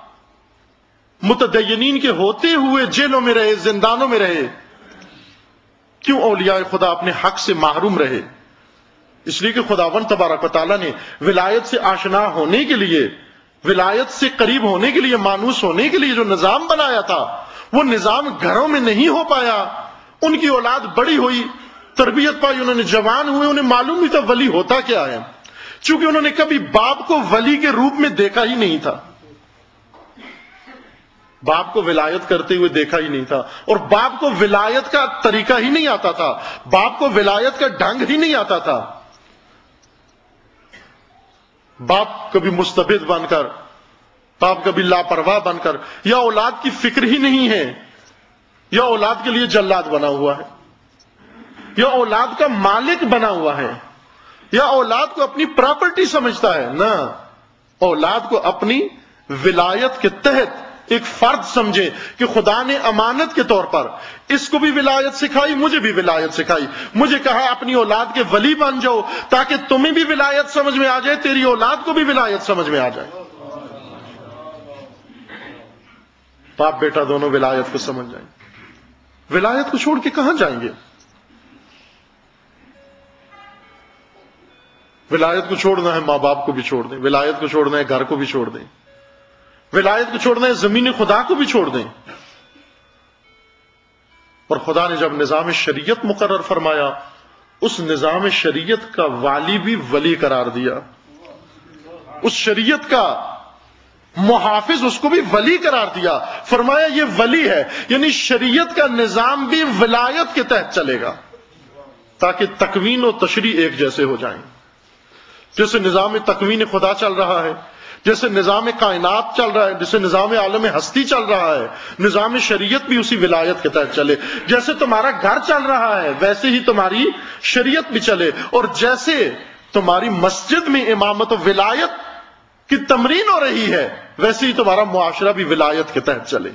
متدینین کے ہوتے ہوئے جیلوں میں رہے، زندانوں میں رہے؟ کیوں اولیاء خدا اپنے حق سے محروم رہے؟ اس لیے کہ خداوند تبارک و تعالیٰ نے ولایت سے آشنا ہونے کے لیے، ولایت سے قریب ہونے کے لیے، مانوس ہونے کے لیے جو نظام بنایا تھا، وہ نظام گھروں میں نہیں ہو پایا. ان کی اولاد بڑی ہوئی، تربیت پائی، انہوں نے جوان ہوئے، انہیں معلوم نہیں تھا ولی ہوتا کیا ہے، چونکہ انہوں نے کبھی باپ کو ولی کے روپ میں دیکھا ہی نہیں تھا. باپ کو ولایت کرتے ہوئے دیکھا ہی نہیں تھا، اور باپ کو ولایت کا طریقہ ہی نہیں آتا تھا، باپ کو ولایت کا ڈھنگ ہی نہیں آتا تھا۔ باپ کبھی مستبد بن کر، باپ کبھی لاپرواہ بن کر، یا اولاد کی فکر ہی نہیں ہے، یا اولاد کے لیے جلاد بنا ہوا ہے، یا اولاد کا مالک بنا ہوا ہے، یا اولاد کو اپنی پراپرٹی سمجھتا ہے، نہ، اولاد کو اپنی ولایت کے تحت ایک فرد سمجھے کہ خدا نے امانت کے طور پر اس کو بھی ولایت سکھائی، مجھے بھی ولایت سکھائی، مجھے کہا اپنی اولاد کے ولی بن جاؤ تاکہ تمہیں بھی ولایت سمجھ میں آ جائے، تیری اولاد کو بھی ولایت سمجھ میں آ جائے۔ باپ بیٹا دونوں ولایت کو سمجھ جائیں۔ ولایت کو چھوڑ کے کہاں جائیں گے؟ ولایت کو چھوڑنا ہے ماں باپ کو بھی چھوڑ دیں، ولایت کو چھوڑنا ہے گھر کو بھی چھوڑ دیں، ولایت کو چھوڑنا ہے زمین خدا کو بھی چھوڑ دیں۔ اور خدا نے جب نظام شریعت مقرر فرمایا، اس نظام شریعت کا والی بھی ولی قرار دیا، اس شریعت کا محافظ اس کو بھی ولی قرار دیا، فرمایا یہ ولی ہے، یعنی شریعت کا نظام بھی ولایت کے تحت چلے گا تاکہ تکوین و تشریع ایک جیسے ہو جائیں۔ جیسے نظام تکوین خدا چل رہا ہے، جیسے نظام کائنات چل رہا ہے، جیسے نظام عالم ہستی چل رہا ہے، نظام شریعت بھی اسی ولایت کے تحت چلے۔ جیسے تمہارا گھر چل رہا ہے ویسے ہی تمہاری شریعت بھی چلے، اور جیسے تمہاری مسجد میں امامت و ولایت کی تمرین ہو رہی ہے ویسے ہی تمہارا معاشرہ بھی ولایت کے تحت چلے۔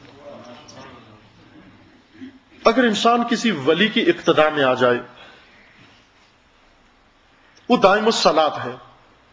اگر انسان کسی ولی کی اقتداء میں آ جائے، وہ دائم الصلاۃ ہے۔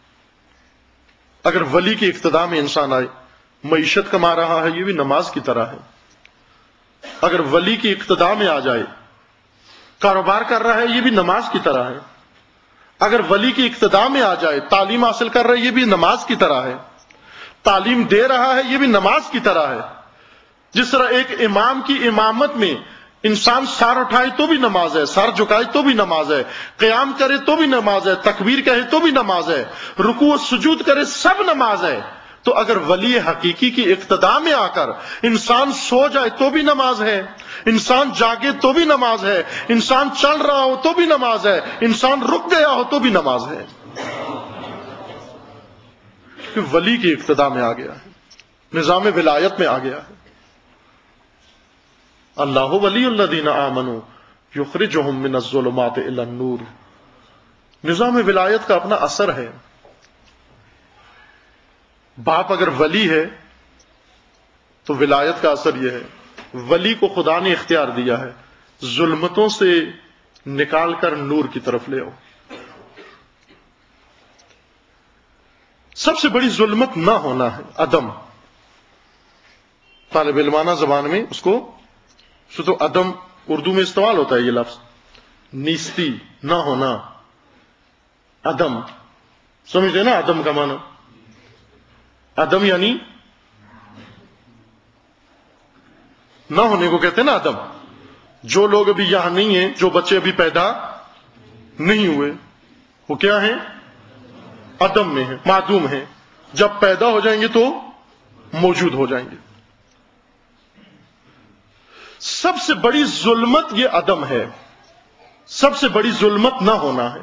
اگر ولی کی اقتداء میں انسان آئے، معیشت کما رہا ہے، یہ بھی نماز کی طرح ہے۔ اگر ولی کی اقتداء میں آ جائے، کاروبار کر رہا ہے، یہ بھی نماز کی طرح ہے۔ اگر ولی کی اقتداء میں آ جائے، تعلیم حاصل کر رہا ہے، یہ بھی نماز کی طرح ہے۔ تعلیم دے رہا ہے، یہ بھی نماز کی طرح ہے۔ جس طرح ایک امام کی امامت میں انسان سر اٹھائے تو بھی نماز ہے، سر جھکائے تو بھی نماز ہے، قیام کرے تو بھی نماز ہے، تکبیر کہے تو بھی نماز ہے، رکوع و سجود کرے، سب نماز ہے۔ تو اگر ولی حقیقی کی اقتداء میں آ کر انسان سو جائے تو بھی نماز ہے، انسان جاگے تو بھی نماز ہے، انسان چل رہا ہو تو بھی نماز ہے، انسان رک گیا ہو تو بھی نماز ہے، کہ ولی کی اقتداء میں آ گیا ہے، نظام ولایت میں آ گیا ہے۔ اللہ ولی الذین آمنوا یخرجہم من الظلمات الی النور۔ نظام ولایت کا اپنا اثر ہے۔ باپ اگر ولی ہے تو ولایت کا اثر یہ ہے، ولی کو خدا نے اختیار دیا ہے، ظلمتوں سے نکال کر نور کی طرف لے آؤ۔ سب سے بڑی ظلمت نہ ہونا ہے عدم۔ طالب علمانہ زبان میں اس کو تو عدم اردو میں استعمال ہوتا ہے یہ لفظ، نیستی، نہ ہونا، عدم، سمجھتے نا عدم کا معنی؟ عدم یعنی نہ ہونے کو کہتے ہیں نا عدم۔ جو لوگ ابھی یہاں نہیں ہیں، جو بچے ابھی پیدا نہیں ہوئے، وہ کیا ہیں؟ عدم میں ہیں، معدوم ہیں۔ جب پیدا ہو جائیں گے تو موجود ہو جائیں گے۔ سب سے بڑی ظلمت یہ عدم ہے، سب سے بڑی ظلمت نہ ہونا ہے۔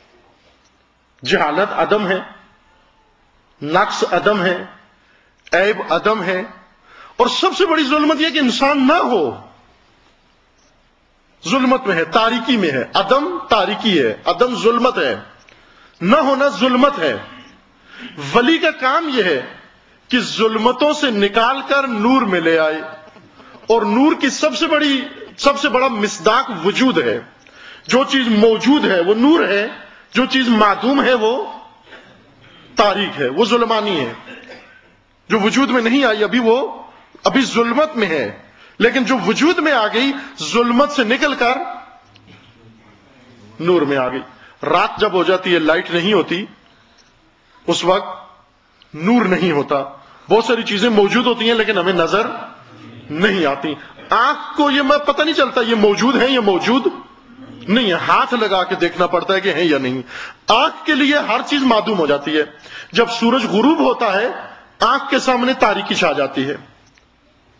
جہالت عدم ہے، نقص عدم ہے، عیب عدم ہے، اور سب سے بڑی ظلمت یہ کہ انسان نہ ہو، ظلمت میں ہے، تاریکی میں ہے۔ عدم تاریکی ہے، عدم ظلمت ہے، نہ ہونا ظلمت ہے۔ ولی کا کام یہ ہے کہ ظلمتوں سے نکال کر نور میں لے آئے، اور نور کی سب سے بڑا مصداق وجود ہے۔ جو چیز موجود ہے وہ نور ہے، جو چیز معدوم ہے وہ تاریک ہے، وہ ظلمانی ہے۔ جو وجود میں نہیں آئی ابھی ظلمت میں ہے، لیکن جو وجود میں آ گئی ظلمت سے نکل کر نور میں آ گئی۔ رات جب ہو جاتی ہے، لائٹ نہیں ہوتی، اس وقت نور نہیں ہوتا، بہت ساری چیزیں موجود ہوتی ہیں لیکن ہمیں نظر نہیں آتی۔ آنکھ کو یہ پتہ نہیں چلتا یہ موجود ہے یا موجود نہیں ہے، ہاتھ لگا کے دیکھنا پڑتا ہے کہ ہے یا نہیں۔ آنکھ کے لیے ہر چیز معدوم ہو جاتی ہے۔ جب سورج غروب ہوتا ہے آنکھ کے سامنے تاریکی چھا جاتی ہے،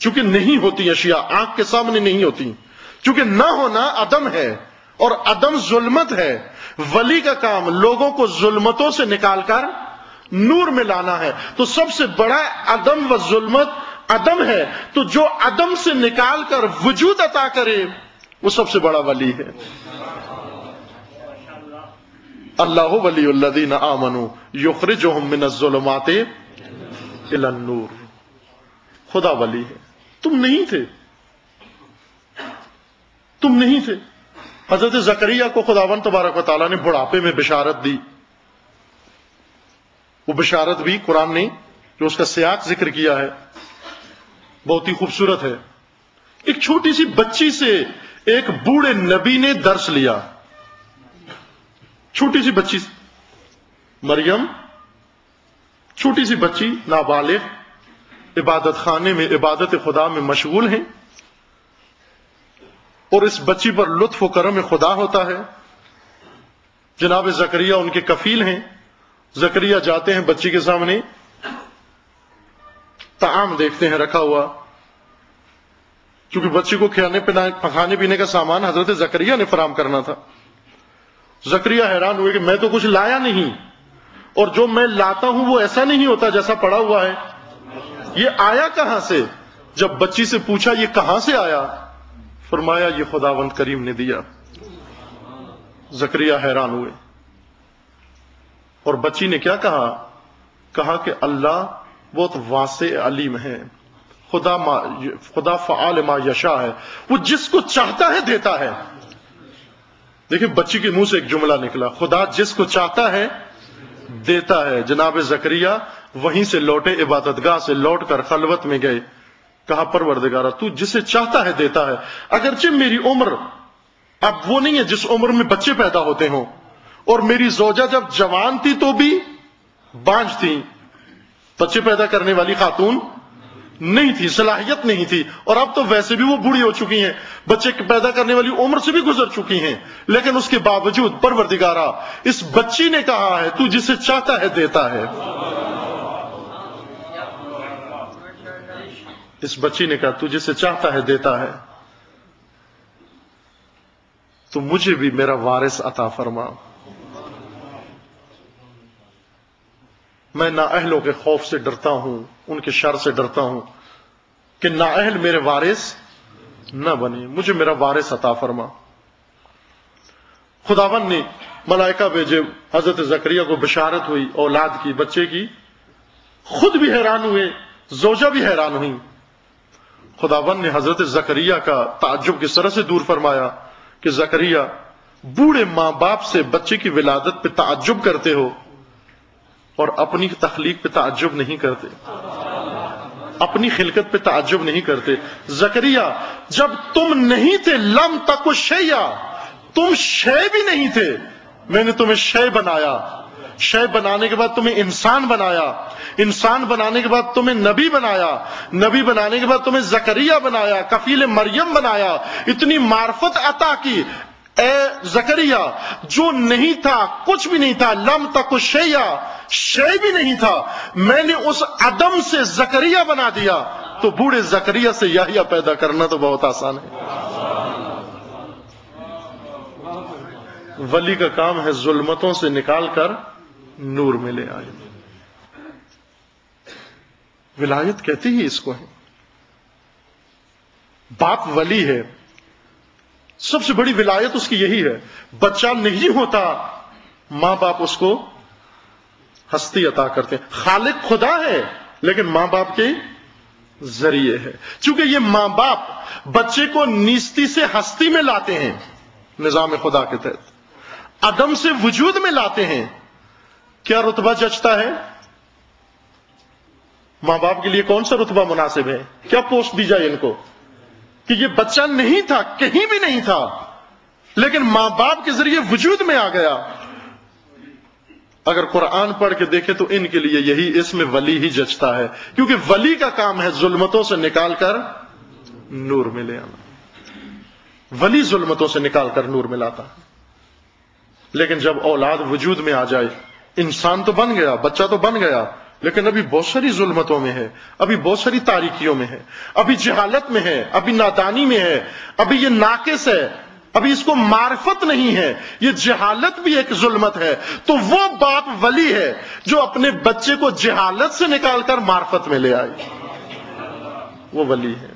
چونکہ نہیں ہوتی اشیاء، آنکھ کے سامنے نہیں ہوتی، چونکہ نہ ہونا عدم ہے اور عدم ظلمت ہے۔ ولی کا کام لوگوں کو ظلمتوں سے نکال کر نور میں لانا ہے۔ تو سب سے بڑا عدم و ظلمت عدم ہے، تو جو عدم سے نکال کر وجود عطا کرے وہ سب سے بڑا ولی ہے۔ اللہ ولی الذین آمنوا یخرجہم من الظلمات الی النور۔ خدا ولی ہے، تم نہیں تھے، تم نہیں تھے۔ حضرت زکریا کو خداوند تبارک و تعالیٰ نے بڑھاپے میں بشارت دی۔ وہ بشارت بھی قرآن نے جو اس کا سیاق ذکر کیا ہے بہت ہی خوبصورت ہے۔ ایک چھوٹی سی بچی سے ایک بوڑھے نبی نے درس لیا، چھوٹی سی بچی مریم، چھوٹی سی بچی نابالغ، عبادت خانے میں عبادت خدا میں مشغول ہیں، اور اس بچی پر لطف و کرم خدا ہوتا ہے۔ جناب زکریا ان کے کفیل ہیں۔ زکریا جاتے ہیں بچی کے سامنے، طعام دیکھتے ہیں رکھا ہوا، کیونکہ بچی کو کھانے پینے کا سامان حضرت زکریا نے فراہم کرنا تھا۔ زکریا حیران ہوئے کہ میں تو کچھ لایا نہیں، اور جو میں لاتا ہوں وہ ایسا نہیں ہوتا جیسا پڑا ہوا ہے، یہ آیا کہاں سے؟ جب بچی سے پوچھا یہ کہاں سے آیا، فرمایا یہ خداوند کریم نے دیا۔ زکریا حیران ہوئے، اور بچی نے کیا کہا کہ اللہ بہت واسع علیم ہے، خدا فعال ما یشاء ہے، وہ جس کو چاہتا ہے دیتا ہے۔ دیکھیں بچی کے منہ سے ایک جملہ نکلا، خدا جس کو چاہتا ہے دیتا ہے۔ جناب زکریا وہیں سے لوٹے، عبادت گاہ سے لوٹ کر خلوت میں گئے، کہا پروردگارہ تو جسے چاہتا ہے دیتا ہے۔ اگرچہ میری عمر اب وہ نہیں ہے جس عمر میں بچے پیدا ہوتے ہوں، اور میری زوجہ جب جوان تھی تو بھی بانجھ تھی، بچے پیدا کرنے والی خاتون نہیں تھی، صلاحیت نہیں تھی، اور اب تو ویسے بھی وہ بوڑھی ہو چکی ہیں، بچے پیدا کرنے والی عمر سے بھی گزر چکی ہیں، لیکن اس کے باوجود پروردگارہ اس بچی نے کہا ہے تو جسے چاہتا ہے دیتا ہے۔ اس بچی نے کہا تو جسے چاہتا ہے دیتا ہے، تو مجھے بھی میرا وارث عطا فرما۔ میں نااہلوں کے خوف سے ڈرتا ہوں، ان کے شر سے ڈرتا ہوں کہ نااہل میرے وارث نہ بنے، مجھے میرا وارث عطا فرما۔ خداوند نے ملائکہ بھیجے، حضرت زکریا کو بشارت ہوئی اولاد کی، بچے کی، خود بھی حیران ہوئے، زوجہ بھی حیران ہوئی۔ خداوند نے حضرت زکریا کا تعجب کس طرح سے دور فرمایا کہ زکریا بوڑھے ماں باپ سے بچے کی ولادت پہ تعجب کرتے ہو اور اپنی تخلیق پہ تعجب نہیں کرتے، اپنی خلقت پہ تعجب نہیں کرتے۔ زکریا جب تم نہیں تھے، لم تکو شیئا، تم شے بھی نہیں تھے، میں نے تمہیں شے بنایا، شے بنانے کے بعد تمہیں انسان بنایا، انسان بنانے کے بعد تمہیں نبی بنایا، نبی بنانے کے بعد تمہیں زکریا بنایا، کفیل مریم بنایا، اتنی معرفت عطا کی۔ اے زکریا جو نہیں تھا، کچھ بھی نہیں تھا، لم تک شیئا، شے بھی نہیں تھا، میں نے اس عدم سے زکریا بنا دیا، تو بوڑھے زکریا سے یحییٰ پیدا کرنا تو بہت آسان ہے۔ ولی کا کام ہے ظلمتوں سے نکال کر نور میں لے آئے۔ ولایت کہتے ہی اس کو ہے، باپ ولی ہے، سب سے بڑی ولایت اس کی یہی ہے۔ بچہ نہیں ہوتا، ماں باپ اس کو ہستی عطا کرتے ہیں۔ خالق خدا ہے لیکن ماں باپ کے ذریعے ہے، چونکہ یہ ماں باپ بچے کو نیستی سے ہستی میں لاتے ہیں، نظام خدا کے تحت عدم سے وجود میں لاتے ہیں۔ کیا رتبہ جچتا ہے؟ ماں باپ کے لیے کون سا رتبہ مناسب ہے؟ کیا پوسٹ دی جائے ان کو کہ یہ بچہ نہیں تھا، کہیں بھی نہیں تھا، لیکن ماں باپ کے ذریعے وجود میں آ گیا۔ اگر قرآن پڑھ کے دیکھیں تو ان کے لیے یہی اسم ولی ہی جچتا ہے، کیونکہ ولی کا کام ہے ظلمتوں سے نکال کر نور میں لے آنا۔ ولی ظلمتوں سے نکال کر نور میں لاتا ہے۔ لیکن جب اولاد وجود میں آ جائے، انسان تو بن گیا، بچہ تو بن گیا، لیکن ابھی بہت ساری ظلمتوں میں ہے، ابھی بہت ساری تاریکیوں میں ہے، ابھی جہالت میں ہے، ابھی نادانی میں ہے، ابھی یہ ناقص ہے، ابھی اس کو معرفت نہیں ہے، یہ جہالت بھی ایک ظلمت ہے. تو وہ باپ ولی ہے جو اپنے بچے کو جہالت سے نکال کر معرفت میں لے آئے، وہ ولی ہے.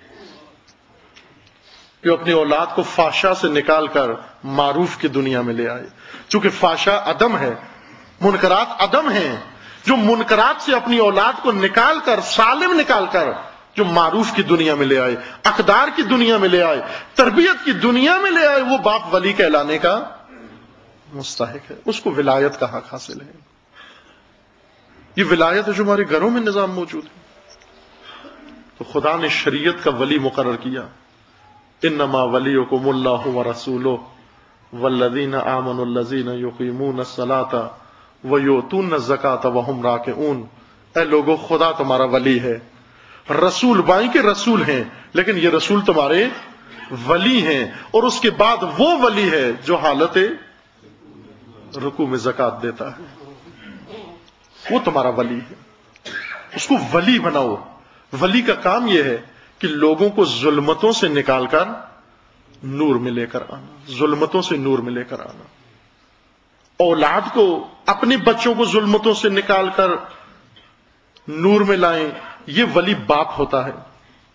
جو اپنی اولاد کو فحشا سے نکال کر معروف کی دنیا میں لے آئے. چونکہ فحشا عدم ہے، منکرات عدم ہیں، جو منکرات سے اپنی اولاد کو نکال کر، سالم نکال کر، جو معروف کی دنیا میں لے آئے، اقدار کی دنیا میں لے آئے، تربیت کی دنیا میں لے آئے، وہ باپ ولی کہلانے کا مستحق ہے. اس کو ولایت کا حق حاصل ہے. یہ ولایت ہے جو ہمارے گھروں میں نظام موجود ہے. تو خدا نے شریعت کا ولی مقرر کیا. انما ولیکم اللہ ورسولہ والذین آمنوا الذین یقیمون الصلاۃ ویؤتون الزکاۃ وہم راکعون. اے لوگو، خدا تمہارا ولی ہے، رسول بائیں کے رسول ہیں، لیکن یہ رسول تمہارے ولی ہیں. اور اس کے بعد وہ ولی ہے جو حالت رکوع میں زکات دیتا ہے، وہ تمہارا ولی ہے. اس کو ولی بناؤ. ولی کا کام یہ ہے کہ لوگوں کو ظلمتوں سے نکال کر نور میں لے کر آنا، ظلمتوں سے نور میں لے کر آنا. اولاد کو، اپنے بچوں کو ظلمتوں سے نکال کر نور میں لائیں، یہ ولی باپ ہوتا ہے.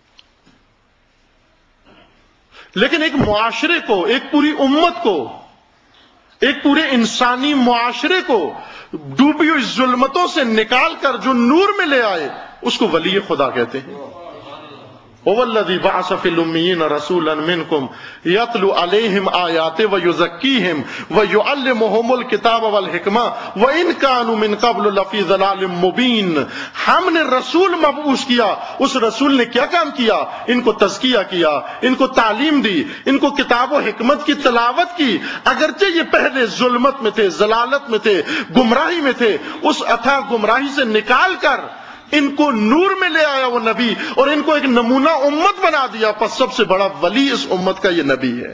لیکن ایک معاشرے کو، ایک پوری امت کو، ایک پورے انسانی معاشرے کو ڈوبی ہوئی ظلمتوں سے نکال کر جو نور میں لے آئے، اس کو ولی خدا کہتے ہیں. هو الذي بعث في الأميين رسولا منكم يتلو عليهم آياته ويزكيهم ويعلمهم الكتاب والحكمة وإن كانوا من قبل لفي ضلال مبين. ہم نے رسول مبعوث کیا. اس رسول نے کیا کام کیا؟ ان کو تزکیہ کیا، ان کو تعلیم دی، ان کو کتاب و حکمت کی تلاوت کی. اگرچہ یہ پہلے ظلمت میں تھے، ضلالت میں تھے، گمراہی میں تھے، اس اتھا گمراہی سے نکال کر ان کو نور میں لے آیا وہ نبی، اور ان کو ایک نمونہ امت بنا دیا. پس سب سے بڑا ولی اس امت کا یہ نبی ہے.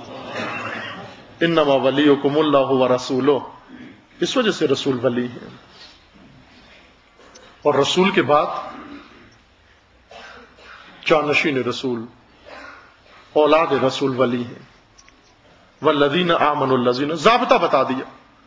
انما ولیکم اللہ ورسولہ. اس وجہ سے رسول ولی ہے. اور رسول کے بعد جانشین رسول، اولاد رسول ولی ہیں. والذین آمنوا الذین، ضابطہ بتا دیا.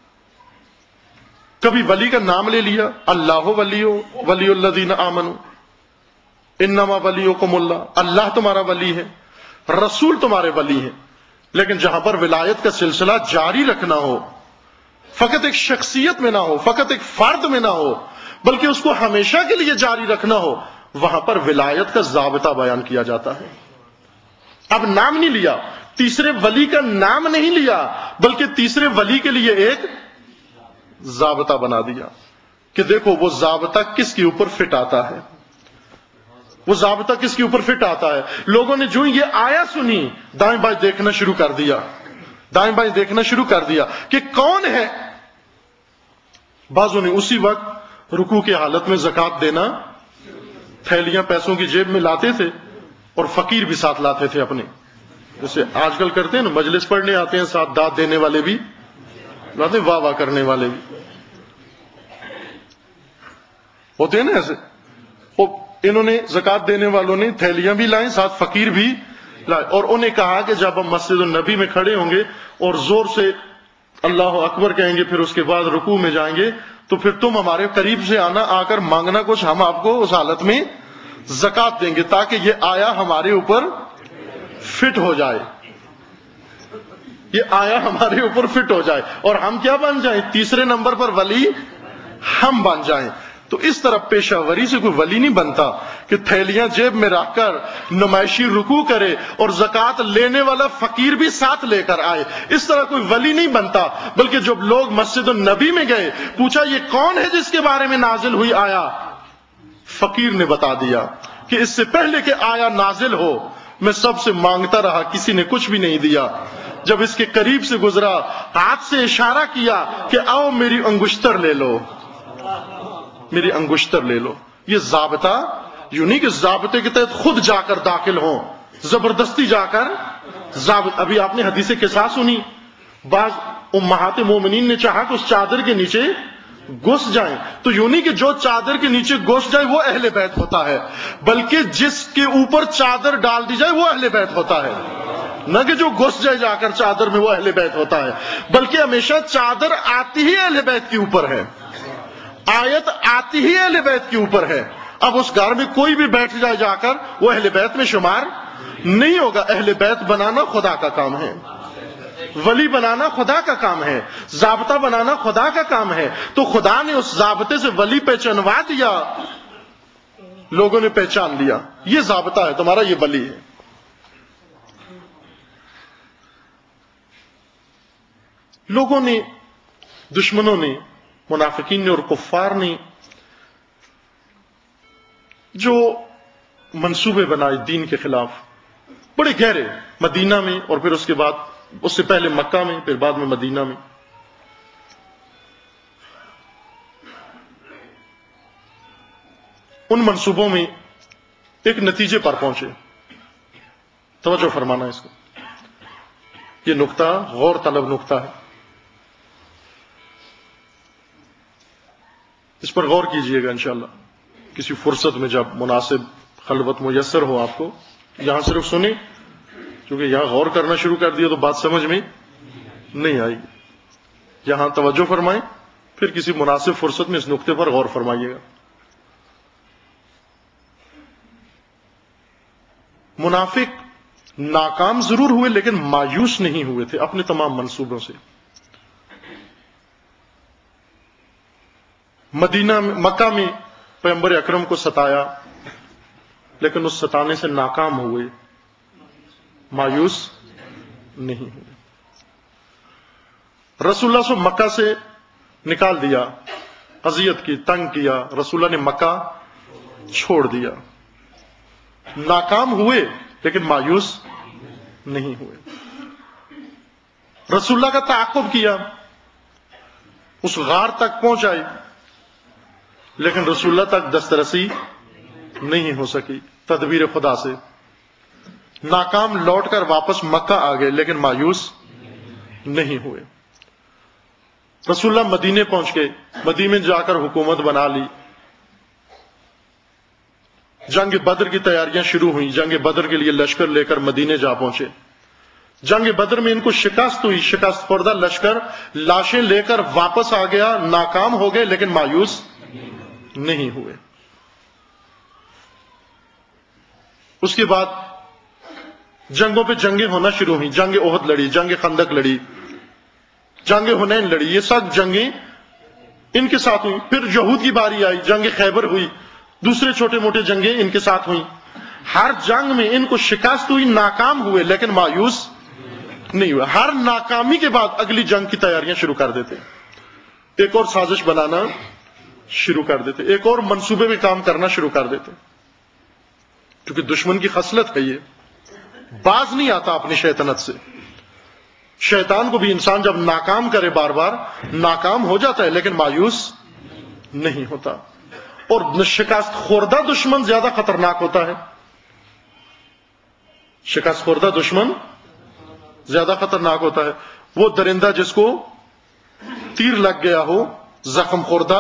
کبھی ولی کا نام لے لیا، اللہ ولی الذین آمنوا. انما ولیکم اللہ، اللہ تمہارا ولی ہے، رسول تمہارے ولی ہیں. لیکن جہاں پر ولایت کا سلسلہ جاری رکھنا ہو، فقط ایک شخصیت میں نہ ہو، فقط ایک فرد میں نہ ہو، بلکہ اس کو ہمیشہ کے لیے جاری رکھنا ہو، وہاں پر ولایت کا ضابطہ بیان کیا جاتا ہے. اب نام نہیں لیا، تیسرے ولی کا نام نہیں لیا، بلکہ تیسرے ولی کے لیے ایک ضابطہ بنا دیا کہ دیکھو وہ ضابطہ کس کے اوپر فٹ آتا ہے. وہ ضابطہ کس کے اوپر فٹ آتا ہے. لوگوں نے جو یہ آیا سنی، دائیں بائیں دیکھنا شروع کر دیا، دائیں بائیں دیکھنا شروع کر دیا کہ کون ہے. بعضوں نے اسی وقت رکوع کی حالت میں زکات دینا، تھیلیاں پیسوں کی جیب میں لاتے تھے اور فقیر بھی ساتھ لاتے تھے اپنے، جیسے آج کل کرتے ہیں نا، مجلس پڑھنے آتے ہیں ساتھ داد دینے والے بھی لاتے، واہ واہ کرنے والے بھی ہوتے ہیں نا ایسے. انہوں نے زکات دینے والوں نے تھیلیاں بھی لائیں، ساتھ فقیر بھی لائے، اور انہیں کہا کہ جب ہم مسجد النبی میں کھڑے ہوں گے اور زور سے اللہ اکبر کہیں گے، پھر اس کے بعد رکوع میں جائیں گے، تو پھر تم ہمارے قریب سے آنا، آ کر مانگنا کچھ، ہم آپ کو اس حالت میں زکات دیں گے تاکہ یہ آیا ہمارے اوپر فٹ ہو جائے، یہ آیا ہمارے اوپر فٹ ہو جائے، اور ہم کیا بن جائیں؟ تیسرے نمبر پر ولی ہم بن جائیں. تو اس طرح پیشہ وری سے کوئی ولی نہیں بنتا کہ تھیلیاں جیب میں رکھ کر نمائشی رکوع کرے اور زکات لینے والا فقیر بھی ساتھ لے کر آئے. اس طرح کوئی ولی نہیں بنتا. بلکہ جب لوگ مسجد النبی میں گئے، پوچھا یہ کون ہے جس کے بارے میں نازل ہوئی آیا؟ فقیر نے بتا دیا کہ اس سے پہلے کہ آیا نازل ہو میں سب سے مانگتا رہا، کسی نے کچھ بھی نہیں دیا. جب اس کے قریب سے گزرا، ہاتھ سے اشارہ کیا کہ آؤ میری انگشتر لے لو، میری انگشتر لے لو. یہ ضابطہ یوں نہیں کہ ضابطے کے تحت خود جا کر داخل ہوں، زبردستی جا کر ابھی آپ نے حدیث قصاص سنی، بعض امہات مومنین نے چاہا کہ اس چادر کے نیچے گھس جائیں تو یوں نہیں کہ جو چادر کے نیچے گھس جائے وہ اہل بیت ہوتا ہے، بلکہ جس کے اوپر چادر ڈال دی جائے وہ اہل بیت ہوتا ہے، نہ کہ جو گھس جائے جا کر چادر میں وہ اہل بیت ہوتا ہے، بلکہ ہمیشہ چادر آتی ہی اہل بیت کے اوپر ہے، آیت آتی ہی اہل بیت کے اوپر ہے۔ اب اس گھر میں کوئی بھی بیٹھ جائے جا کر وہ اہل بیت میں شمار نہیں ہوگا۔ اہل بیت بنانا خدا کا کام ہے، ولی بنانا خدا کا کام ہے، ضابطہ بنانا خدا کا کام ہے۔ تو خدا نے اس ضابطے سے ولی پہچانوا دیا، لوگوں نے پہچان لیا، یہ ضابطہ ہے تمہارا، یہ ولی ہے۔ لوگوں نے، دشمنوں نے، منافقین نے اور کفار نے جو منصوبے بنائے دین کے خلاف بڑے گہرے، مدینہ میں اور پھر اس کے بعد، اس سے پہلے مکہ میں، پھر بعد میں مدینہ میں، ان منصوبوں میں ایک نتیجے پر پہنچے۔ توجہ فرمانا اس کو، یہ نقطہ غور طلب نقطہ ہے، اس پر غور کیجئے گا انشاءاللہ کسی فرصت میں جب مناسب خلوت میسر ہو آپ کو۔ یہاں صرف سنیں، کیونکہ یہاں غور کرنا شروع کر دیا تو بات سمجھ میں نہیں آئے گی۔ یہاں توجہ فرمائیں، پھر کسی مناسب فرصت میں اس نقطے پر غور فرمائیے گا۔ منافق ناکام ضرور ہوئے لیکن مایوس نہیں ہوئے تھے اپنے تمام منصوبوں سے۔ مدینہ میں، مکہ میں پیغمبر اکرم کو ستایا، لیکن اس ستانے سے ناکام ہوئے، مایوس نہیں ہوئے۔ رسول اللہ صلی اللہ علیہ وسلم مکہ سے نکال دیا، اذیت کی، تنگ کیا، رسول اللہ نے مکہ چھوڑ دیا، ناکام ہوئے لیکن مایوس نہیں ہوئے۔ رسول اللہ کا تعاقب کیا، اس غار تک پہنچائے، لیکن رسول اللہ تک دسترسی نہیں ہو سکی تدبیر خدا سے، ناکام لوٹ کر واپس مکہ آ گئے لیکن مایوس نہیں ہوئے۔ رسول اللہ مدینے پہنچ گئے، مدینے میں جا کر حکومت بنا لی، جنگ بدر کی تیاریاں شروع ہوئیں، جنگ بدر کے لیے لشکر لے کر مدینے جا پہنچے۔ جنگ بدر میں ان کو شکست ہوئی، شکست خوردہ لشکر لاشیں لے کر واپس آ گیا، ناکام ہو گئے لیکن مایوس نہیں ہوئے۔ اس کے بعد جنگوں پہ جنگیں ہونا شروع ہوئیں، جنگ احد لڑی، جنگ خندق لڑی، جنگ حنین لڑی، یہ سب جنگیں ان کے ساتھ ہوئیں۔ پھر یہود کی باری آئی، جنگ خیبر ہوئی، دوسرے چھوٹے موٹے جنگیں ان کے ساتھ ہوئیں۔ ہر جنگ میں ان کو شکست ہوئی، ناکام ہوئے لیکن مایوس نہیں ہوئے۔ ہر ناکامی کے بعد اگلی جنگ کی تیاریاں شروع کر دیتے، ایک اور سازش بنانا شروع کر دیتے، ایک اور منصوبے میں کام کرنا شروع کر دیتے، کیونکہ دشمن کی خصلت ہے یہ، باز نہیں آتا اپنی شیطنت سے۔ شیطان کو بھی انسان جب ناکام کرے، بار بار ناکام ہو جاتا ہے لیکن مایوس نہیں ہوتا۔ اور شکست خوردہ دشمن زیادہ خطرناک ہوتا ہے، شکست خوردہ دشمن زیادہ خطرناک ہوتا ہے۔ وہ درندہ جس کو تیر لگ گیا ہو، زخم خوردہ،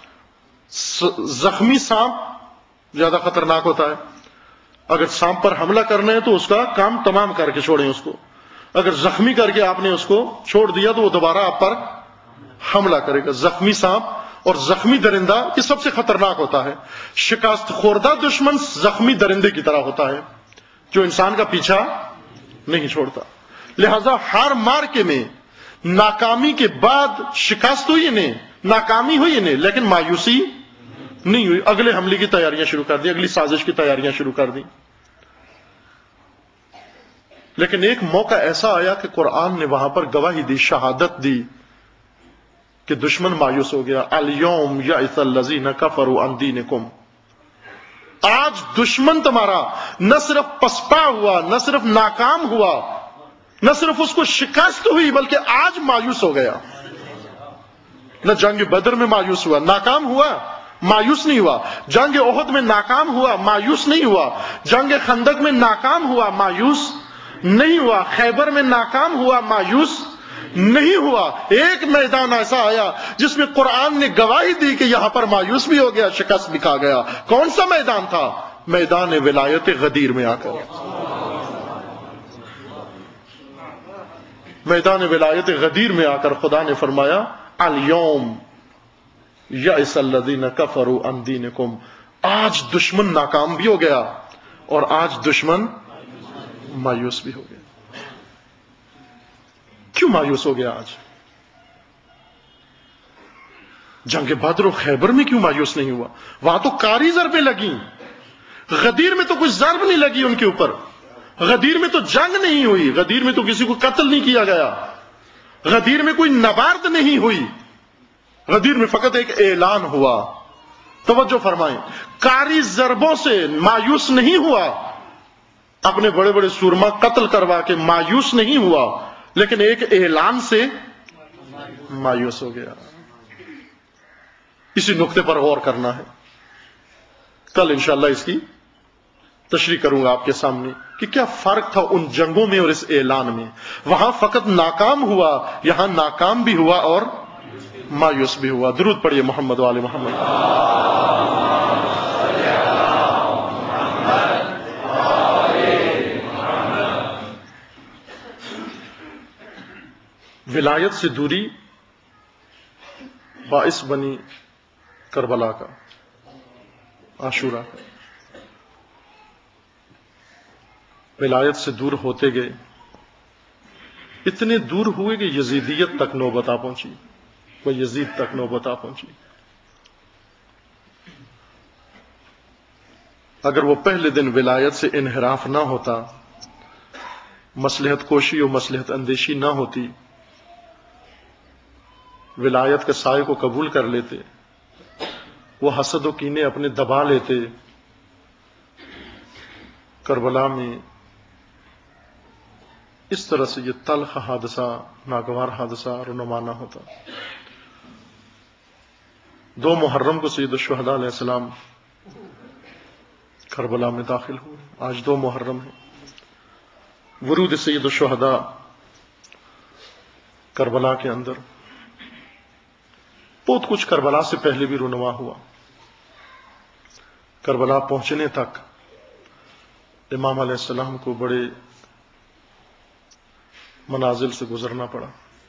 زخمی سانپ زیادہ خطرناک ہوتا ہے۔ اگر سانپ پر حملہ کرنا ہے تو اس کا کام تمام کر کے چھوڑیں اس کو، اگر زخمی کر کے آپ نے اس کو چھوڑ دیا تو وہ دوبارہ آپ پر حملہ کرے گا۔ زخمی سانپ اور زخمی درندہ یہ سب سے خطرناک ہوتا ہے۔ شکست خوردہ دشمن زخمی درندے کی طرح ہوتا ہے جو انسان کا پیچھا نہیں چھوڑتا۔ لہذا ہر مارکے میں ناکامی کے بعد شکست ہوئی انہیں، ناکامی ہوئی انہیں، لیکن مایوسی نہیں ہوئی، اگلے حملے کی تیاریاں شروع کر دی، اگلی سازش کی تیاریاں شروع کر دی۔ لیکن ایک موقع ایسا آیا کہ قرآن نے وہاں پر گواہی دی، شہادت دی کہ دشمن مایوس ہو گیا۔ الیوم یئس الذین کفروا عن دینکم، آج دشمن تمہارا نہ صرف پسپا ہوا، نہ صرف ناکام ہوا، نہ صرف اس کو شکست ہوئی، بلکہ آج مایوس ہو گیا۔ نہ جنگ بدر میں مایوس ہوا، ناکام ہوا، مایوس نہیں ہوا، جنگ احد میں ناکام ہوا، مایوس نہیں ہوا، جنگ خندق میں ناکام ہوا، مایوس نہیں ہوا، خیبر میں ناکام ہوا، مایوس نہیں ہوا. ایک میدان ایسا آیا جس میں قرآن نے گواہی دی کہ یہاں پر مایوس بھی ہو گیا, شکست بھی کھا گیا. کون سا میدان تھا؟ میدان ولایت غدیر میں آ کر. میدان ولایت غدیر میں آ کر خدا نے فرمایا الیوم یئس الذین کفروا عن دینکم, آج دشمن ناکام بھی ہو گیا اور آج دشمن مایوس بھی ہو گیا. کیوں مایوس ہو گیا آج؟ جنگ بدر و خیبر میں کیوں مایوس نہیں ہوا؟ وہاں تو کاری ضربیں لگیں. غدیر میں تو کچھ ضرب نہیں لگی ان کے اوپر. غدیر میں تو جنگ نہیں ہوئی. غدیر میں تو کسی کو قتل نہیں کیا گیا. غدیر میں کوئی نبرد نہیں ہوئی. غدیر میں فقط ایک اعلان ہوا. توجہ فرمائیں, کاری ضربوں سے مایوس نہیں ہوا, اپنے بڑے بڑے سورما قتل کروا کے مایوس نہیں ہوا, لیکن ایک اعلان سے مایوس ہو گیا. اسی نقطے پر غور کرنا ہے. کل انشاءاللہ اس کی تشریح کروں گا آپ کے سامنے کہ کیا فرق تھا ان جنگوں میں اور اس اعلان میں. وہاں فقط ناکام ہوا, یہاں ناکام بھی ہوا اور مایوس بھی ہوا. درود پڑھیے محمد و آل محمد. ولایت سے دوری باعث بنی کربلا کا, عاشورہ کا. ولایت سے دور ہوتے گئے, اتنے دور ہوئے کہ یزیدیت تک نوبت آ پہنچی, وہ یزید تک نوبت آ پہنچی. اگر وہ پہلے دن ولایت سے انحراف نہ ہوتا, مصلحت کوشی اور مصلحت اندیشی نہ ہوتی, ولایت کے سائے کو قبول کر لیتے, وہ حسد و کینے اپنے دبا لیتے, کربلا میں اس طرح سے یہ تلخ حادثہ, ناگوار حادثہ رونما نہ ہوتا. 2 محرم کو سید الشہداء علیہ السلام کربلا میں داخل ہوئے. آج 2 محرم ہے. ورود سید الشہداء کربلا کے اندر بہت کچھ کربلا سے پہلے بھی رونما ہوا. کربلا پہنچنے تک امام علیہ السلام کو بڑے منازل سے گزرنا پڑا.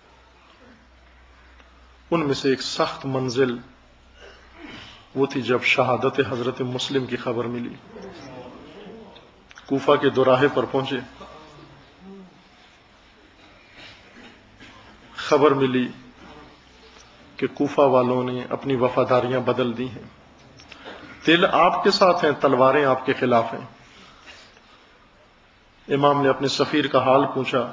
ان میں سے ایک سخت منزل وہ تھی جب شہادت حضرت مسلم کی خبر ملی. کوفہ کے دوراہے پر پہنچے, خبر ملی کہ کوفہ والوں نے اپنی وفاداریاں بدل دی ہیں. دل آپ کے ساتھ ہیں, تلواریں آپ کے خلاف ہیں. امام نے اپنے سفیر کا حال پوچھا.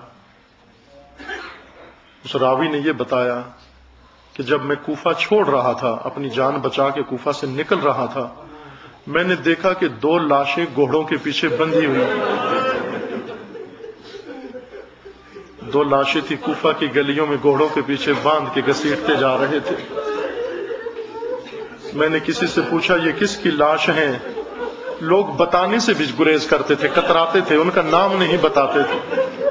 اس راوی نے یہ بتایا کہ جب میں کوفہ چھوڑ رہا تھا, اپنی جان بچا کے کوفہ سے نکل رہا تھا, میں نے دیکھا کہ 2 لاشیں گھوڑوں کے پیچھے بندھی ہوئی. 2 لاشیں تھی کوفہ کی گلیوں میں گھوڑوں کے پیچھے باندھ کے گھسیٹتے جا رہے تھے. میں نے کسی سے پوچھا یہ کس کی لاش ہیں؟ لوگ بتانے سے بھی گریز کرتے تھے, کتراتے تھے, ان کا نام نہیں بتاتے تھے.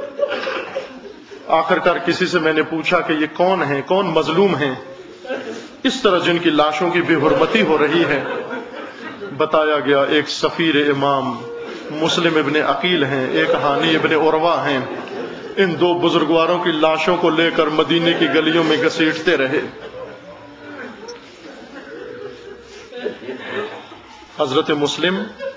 آخر کار کسی سے میں نے پوچھا کہ یہ کون ہیں, کون مظلوم ہیں اس طرح جن کی لاشوں کی بے حرمتی ہو رہی ہے؟ بتایا گیا ایک سفیر امام مسلم ابن عقیل ہیں, ایک ہانی ابن عروہ ہیں. ان 2 بزرگواروں کی لاشوں کو لے کر مدینے کی گلیوں میں گھسیٹتے رہے. حضرت مسلم,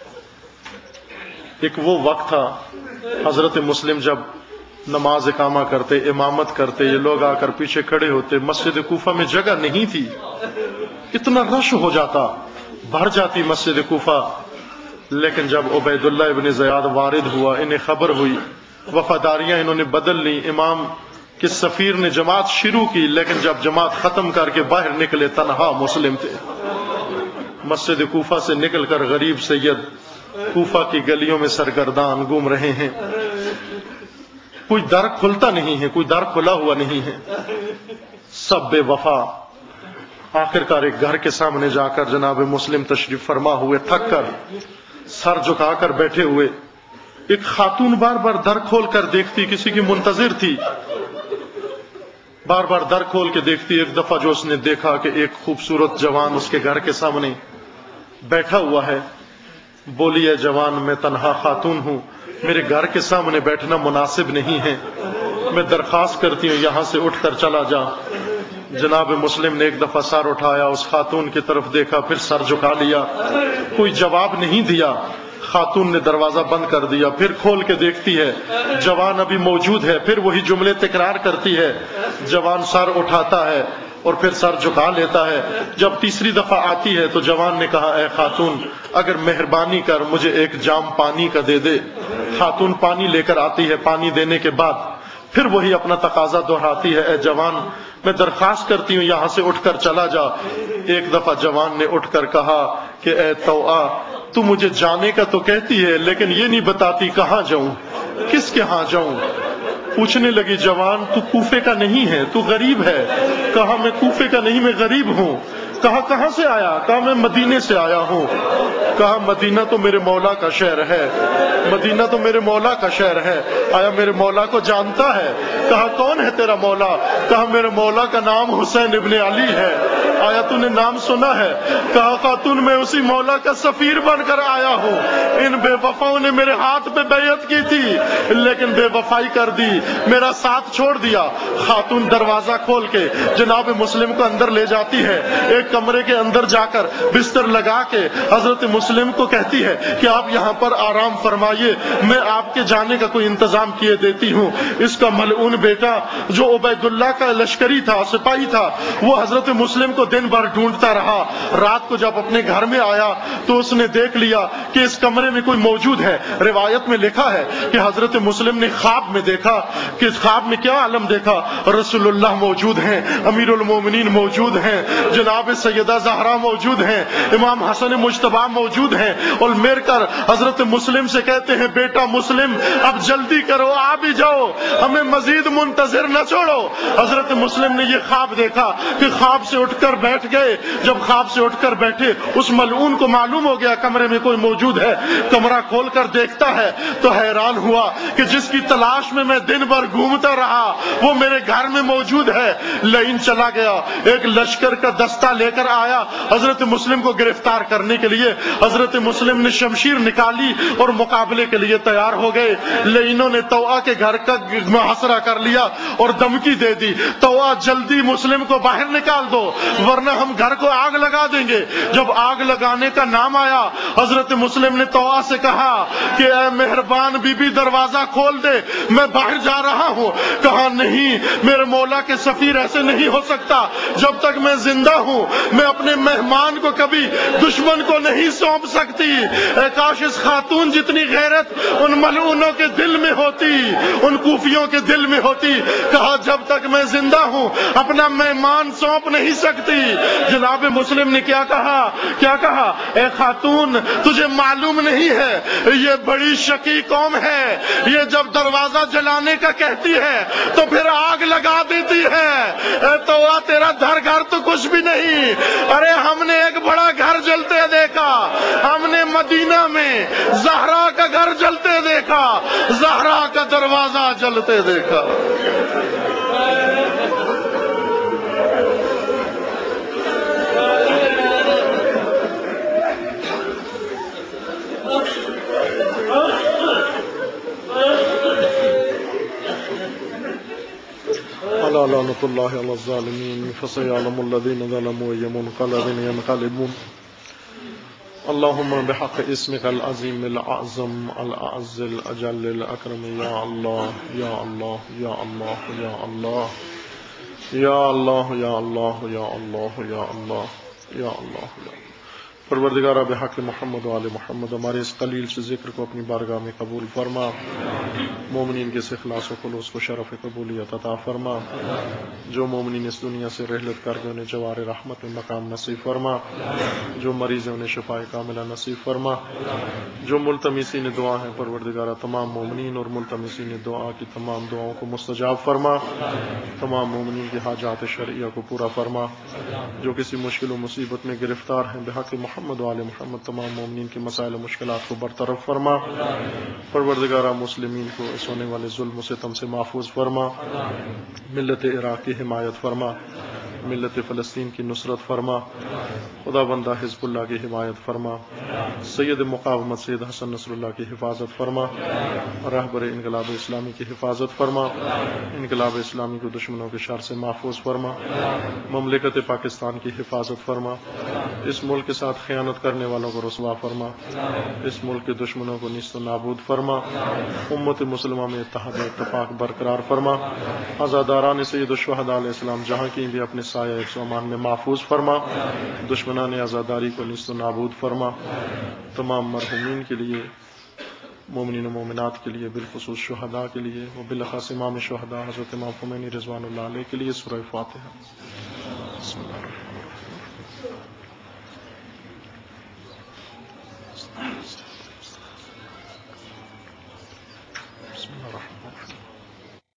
ایک وہ وقت تھا حضرت مسلم جب نماز اقامہ کرتے, امامت کرتے, یہ لوگ آ کر پیچھے کھڑے ہوتے. مسجد کوفہ میں جگہ نہیں تھی, اتنا رش ہو جاتا, بھر جاتی مسجد کوفہ. لیکن جب عبید اللہ ابن زیاد وارد ہوا, انہیں خبر ہوئی, وفاداریاں انہوں نے بدل لی. امام کے سفیر نے جماعت شروع کی, لیکن جب جماعت ختم کر کے باہر نکلے تنہا مسلم تھے. مسجد کوفہ سے نکل کر غریب سید کوفہ کی گلیوں میں سرگردان گھوم رہے ہیں. کوئی در کھلتا نہیں ہے, کوئی در کھلا ہوا نہیں ہے. سب بے وفا. آخر کار ایک گھر کے سامنے جا کر جناب مسلم تشریف فرما ہوئے, تھک کر سر جھکا کر بیٹھے ہوئے. ایک خاتون بار بار در کھول کر دیکھتی, کسی کی منتظر تھی. بار بار در کھول کے دیکھتی. ایک دفعہ جو اس نے دیکھا کہ ایک خوبصورت جوان اس کے گھر کے سامنے بیٹھا ہوا ہے، بولی ہے جوان میں تنہا خاتون ہوں، میرے گھر کے سامنے بیٹھنا مناسب نہیں ہے، میں درخواست کرتی ہوں یہاں سے اٹھ کر چلا جا. جناب مسلم نے ایک دفعہ سر اٹھایا، اس خاتون کی طرف دیکھا، پھر سر جھکا لیا، کوئی جواب نہیں دیا. خاتون نے دروازہ بند کر دیا. پھر کھول کے دیکھتی ہے جوان ابھی موجود ہے، پھر وہی جملے تکرار کرتی ہے. جوان سر اٹھاتا ہے اور پھر سر جھکا لیتا ہے. جب تیسری دفعہ آتی ہے تو جوان نے کہا اے خاتون اگر مہربانی کر مجھے ایک جام پانی کا دے دے. خاتون پانی لے کر آتی ہے. پانی دینے کے بعد پھر وہی اپنا تقاضا دہراتی ہے، اے جوان میں درخواست کرتی ہوں یہاں سے اٹھ کر چلا جا. ایک دفعہ جوان نے اٹھ کر کہا کہ اے توآ تو مجھے جانے کا تو کہتی ہے لیکن یہ نہیں بتاتی کہاں جاؤں، کس کے ہاں جاؤں. پوچھنے لگی جوان تو کوفے کا نہیں ہے، تو غریب ہے. کہا میں کوفے کا نہیں، میں غریب ہوں. کہا کہاں سے آیا؟ کہا میں مدینے سے آیا ہوں. کہا مدینہ تو میرے مولا کا شہر ہے، مدینہ تو میرے مولا کا شہر ہے، آیا میرے مولا کو جانتا ہے؟ کہا کون ہے تیرا مولا؟ کہا میرے مولا کا نام حسین ابن علی ہے. آیا تو نے نام سنا ہے؟ کہا خاتون میں اسی مولا کا سفیر بن کر آیا ہوں. ان بے وفاؤں نے میرے ہاتھ پہ بیعت کی تھی لیکن بے وفائی کر دی، میرا ساتھ چھوڑ دیا. خاتون دروازہ کھول کے جناب مسلم کو اندر لے جاتی ہے. ایک کمرے کے اندر جا کر بستر لگا کے حضرت مسلم کو کہتی ہے کہ آپ یہاں پر آرام فرمائیے، میں آپ کے جانے کا کوئی انتظام کیے دیتی ہوں. اس کا ملعون بیٹا جو عبید اللہ کا لشکری تھا، سپاہی تھا، وہ حضرت مسلم کو دن بھر ڈھونڈتا رہا. رات کو جب اپنے گھر میں آیا تو اس نے دیکھ لیا کہ اس کمرے میں کوئی موجود ہے. روایت میں لکھا ہے کہ حضرت مسلم نے خواب میں دیکھا کہ خواب میں کیا عالم دیکھا، رسول اللہ موجود ہیں، امیر المومنین موجود ہیں، جناب سیدہ زہرا موجود ہیں، امام حسن مجتبی موجود ہیں، اور میر کر حضرت مسلم سے کہتے ہیں بیٹا مسلم اب جلدی کرو، آ بھی جاؤ، ہمیں مزید منتظر نہ چھوڑو. حضرت مسلم نے یہ خواب دیکھا کہ خواب سے اٹھ کر بیٹھ گئے. جب خواب سے اٹھ کر بیٹھے اس ملعون کو معلوم ہو گیا کمرے میں کوئی موجود ہے. کمرہ کھول کر دیکھتا ہے تو حیران ہوا کہ جس کی تلاش میں دن بھر گھومتا رہا وہ میرے گھر میں موجود ہے. لائن چلا گیا، ایک لشکر کا دستہ لے کر آیا حضرت مسلم کو گرفتار کرنے کے لیے. حضرت مسلم نے شمشیر نکالی اور مقابلے کے لیے تیار ہو گئے. لائنوں نے توآ کے گھر کا محاصرہ کر لیا اور دھمکی دے دی توآ جلدی مسلم کو باہر نکال دو ورنہ ہم گھر کو آگ لگا دیں گے. جب آگ لگانے کا نام آیا حضرت مسلم نے توآ سے کہا کہ اے مہربان بی بی دروازہ کھول دے، میں باہر جا رہا ہوں. کہا نہیں، میرے مولا کے سفیر ایسے نہیں ہو سکتا، جب تک میں زندہ ہوں میں اپنے مہمان کو کبھی دشمن کو نہیں سونپ سکتی. اے کاش اس خاتون جتنی غیرت ان ملعونوں کے دل میں ہوتی، ان کوفیوں کے دل میں ہوتی. کہا جب تک میں زندہ ہوں اپنا مہمان سونپ نہیں سکتی. جناب مسلم نے کیا کہا اے خاتون تجھے معلوم نہیں ہے یہ بڑی شکی قوم ہے، یہ جب دروازہ جلانے کا کہتی ہے تو پھر آگ لگا دیتی ہے. اے توآ تیرا گھر تو کچھ بھی نہیں. ارے ہم نے ایک بڑا گھر جلتے دیکھا، ہم نے مدینہ میں زہرا کا گھر جلتے دیکھا، زہرا کا دروازہ جلتے دیکھا. لعنة الله على الظالمين فسيعلم الذين ظلموا أي منقلب ينقلبون. اللهم بحق اسمك العظيم الأعظم الأعز الأجل الأكرم يا الله يا الله يا الله يا الله يا الله يا الله يا الله يا الله يا الله. پروردگارہ بحق محمد و آل محمد ہمارے اس قلیل سے ذکر کو اپنی بارگاہ میں قبول فرما. مومنین کے اس اخلاص و خلوص کو شرف قبولیت عطا فرما. جو مومنین اس دنیا سے رحلت کر گئے انہیں جوار رحمت میں مقام نصیب فرما. جو مریض ہیں انہیں شفاء کاملہ نصیب فرما. جو ملتمسین دعا ہیں پروردگارہ تمام مومنین اور ملتمسین دعا کی تمام دعاؤں کو مستجاب فرما. تمام مومنین کی حاجات شرعیہ کو پورا فرما. جو کسی مشکل و مصیبت میں گرفتار ہیں بحق محمد محمد و آل محمد تمام مومنین کے مسائل و مشکلات کو برطرف فرما. پروردگارہ مسلمین کو اس ہونے والے ظلم و ستم سے محفوظ فرما. ملت عراق کی حمایت فرما. ملت فلسطین کی نصرت فرما. خدا بندہ حزب اللہ کی حمایت فرما. سید مقاومت سید حسن نصر اللہ کی حفاظت فرما. رہبر انقلاب اسلامی کی حفاظت فرما. انقلاب اسلامی کو دشمنوں کے شر سے محفوظ فرما. مملکت پاکستان کی حفاظت فرما. اس ملک کے ساتھ خیانت کرنے والوں کو رسوا فرما. اس ملک کے دشمنوں کو نیست و نابود فرما. امت مسلمہ میں اتحاد و اتفاق برقرار فرما. عزاداران سید الشہداء علیہ السلام جہاں کہیں بھی اپنے سایہ حفظ و امان میں محفوظ فرما. دشمنان عزاداری کو نیست و نابود فرما. تمام مرحومین کے لیے، مومنین و مومنات کے لیے، بالخصوص شہداء کے لیے، و بالاخص امام شہداء حضرت امام خمینی رضوان اللہ علیہ کے لیے سورہ فاتحہ. بسم اللہ.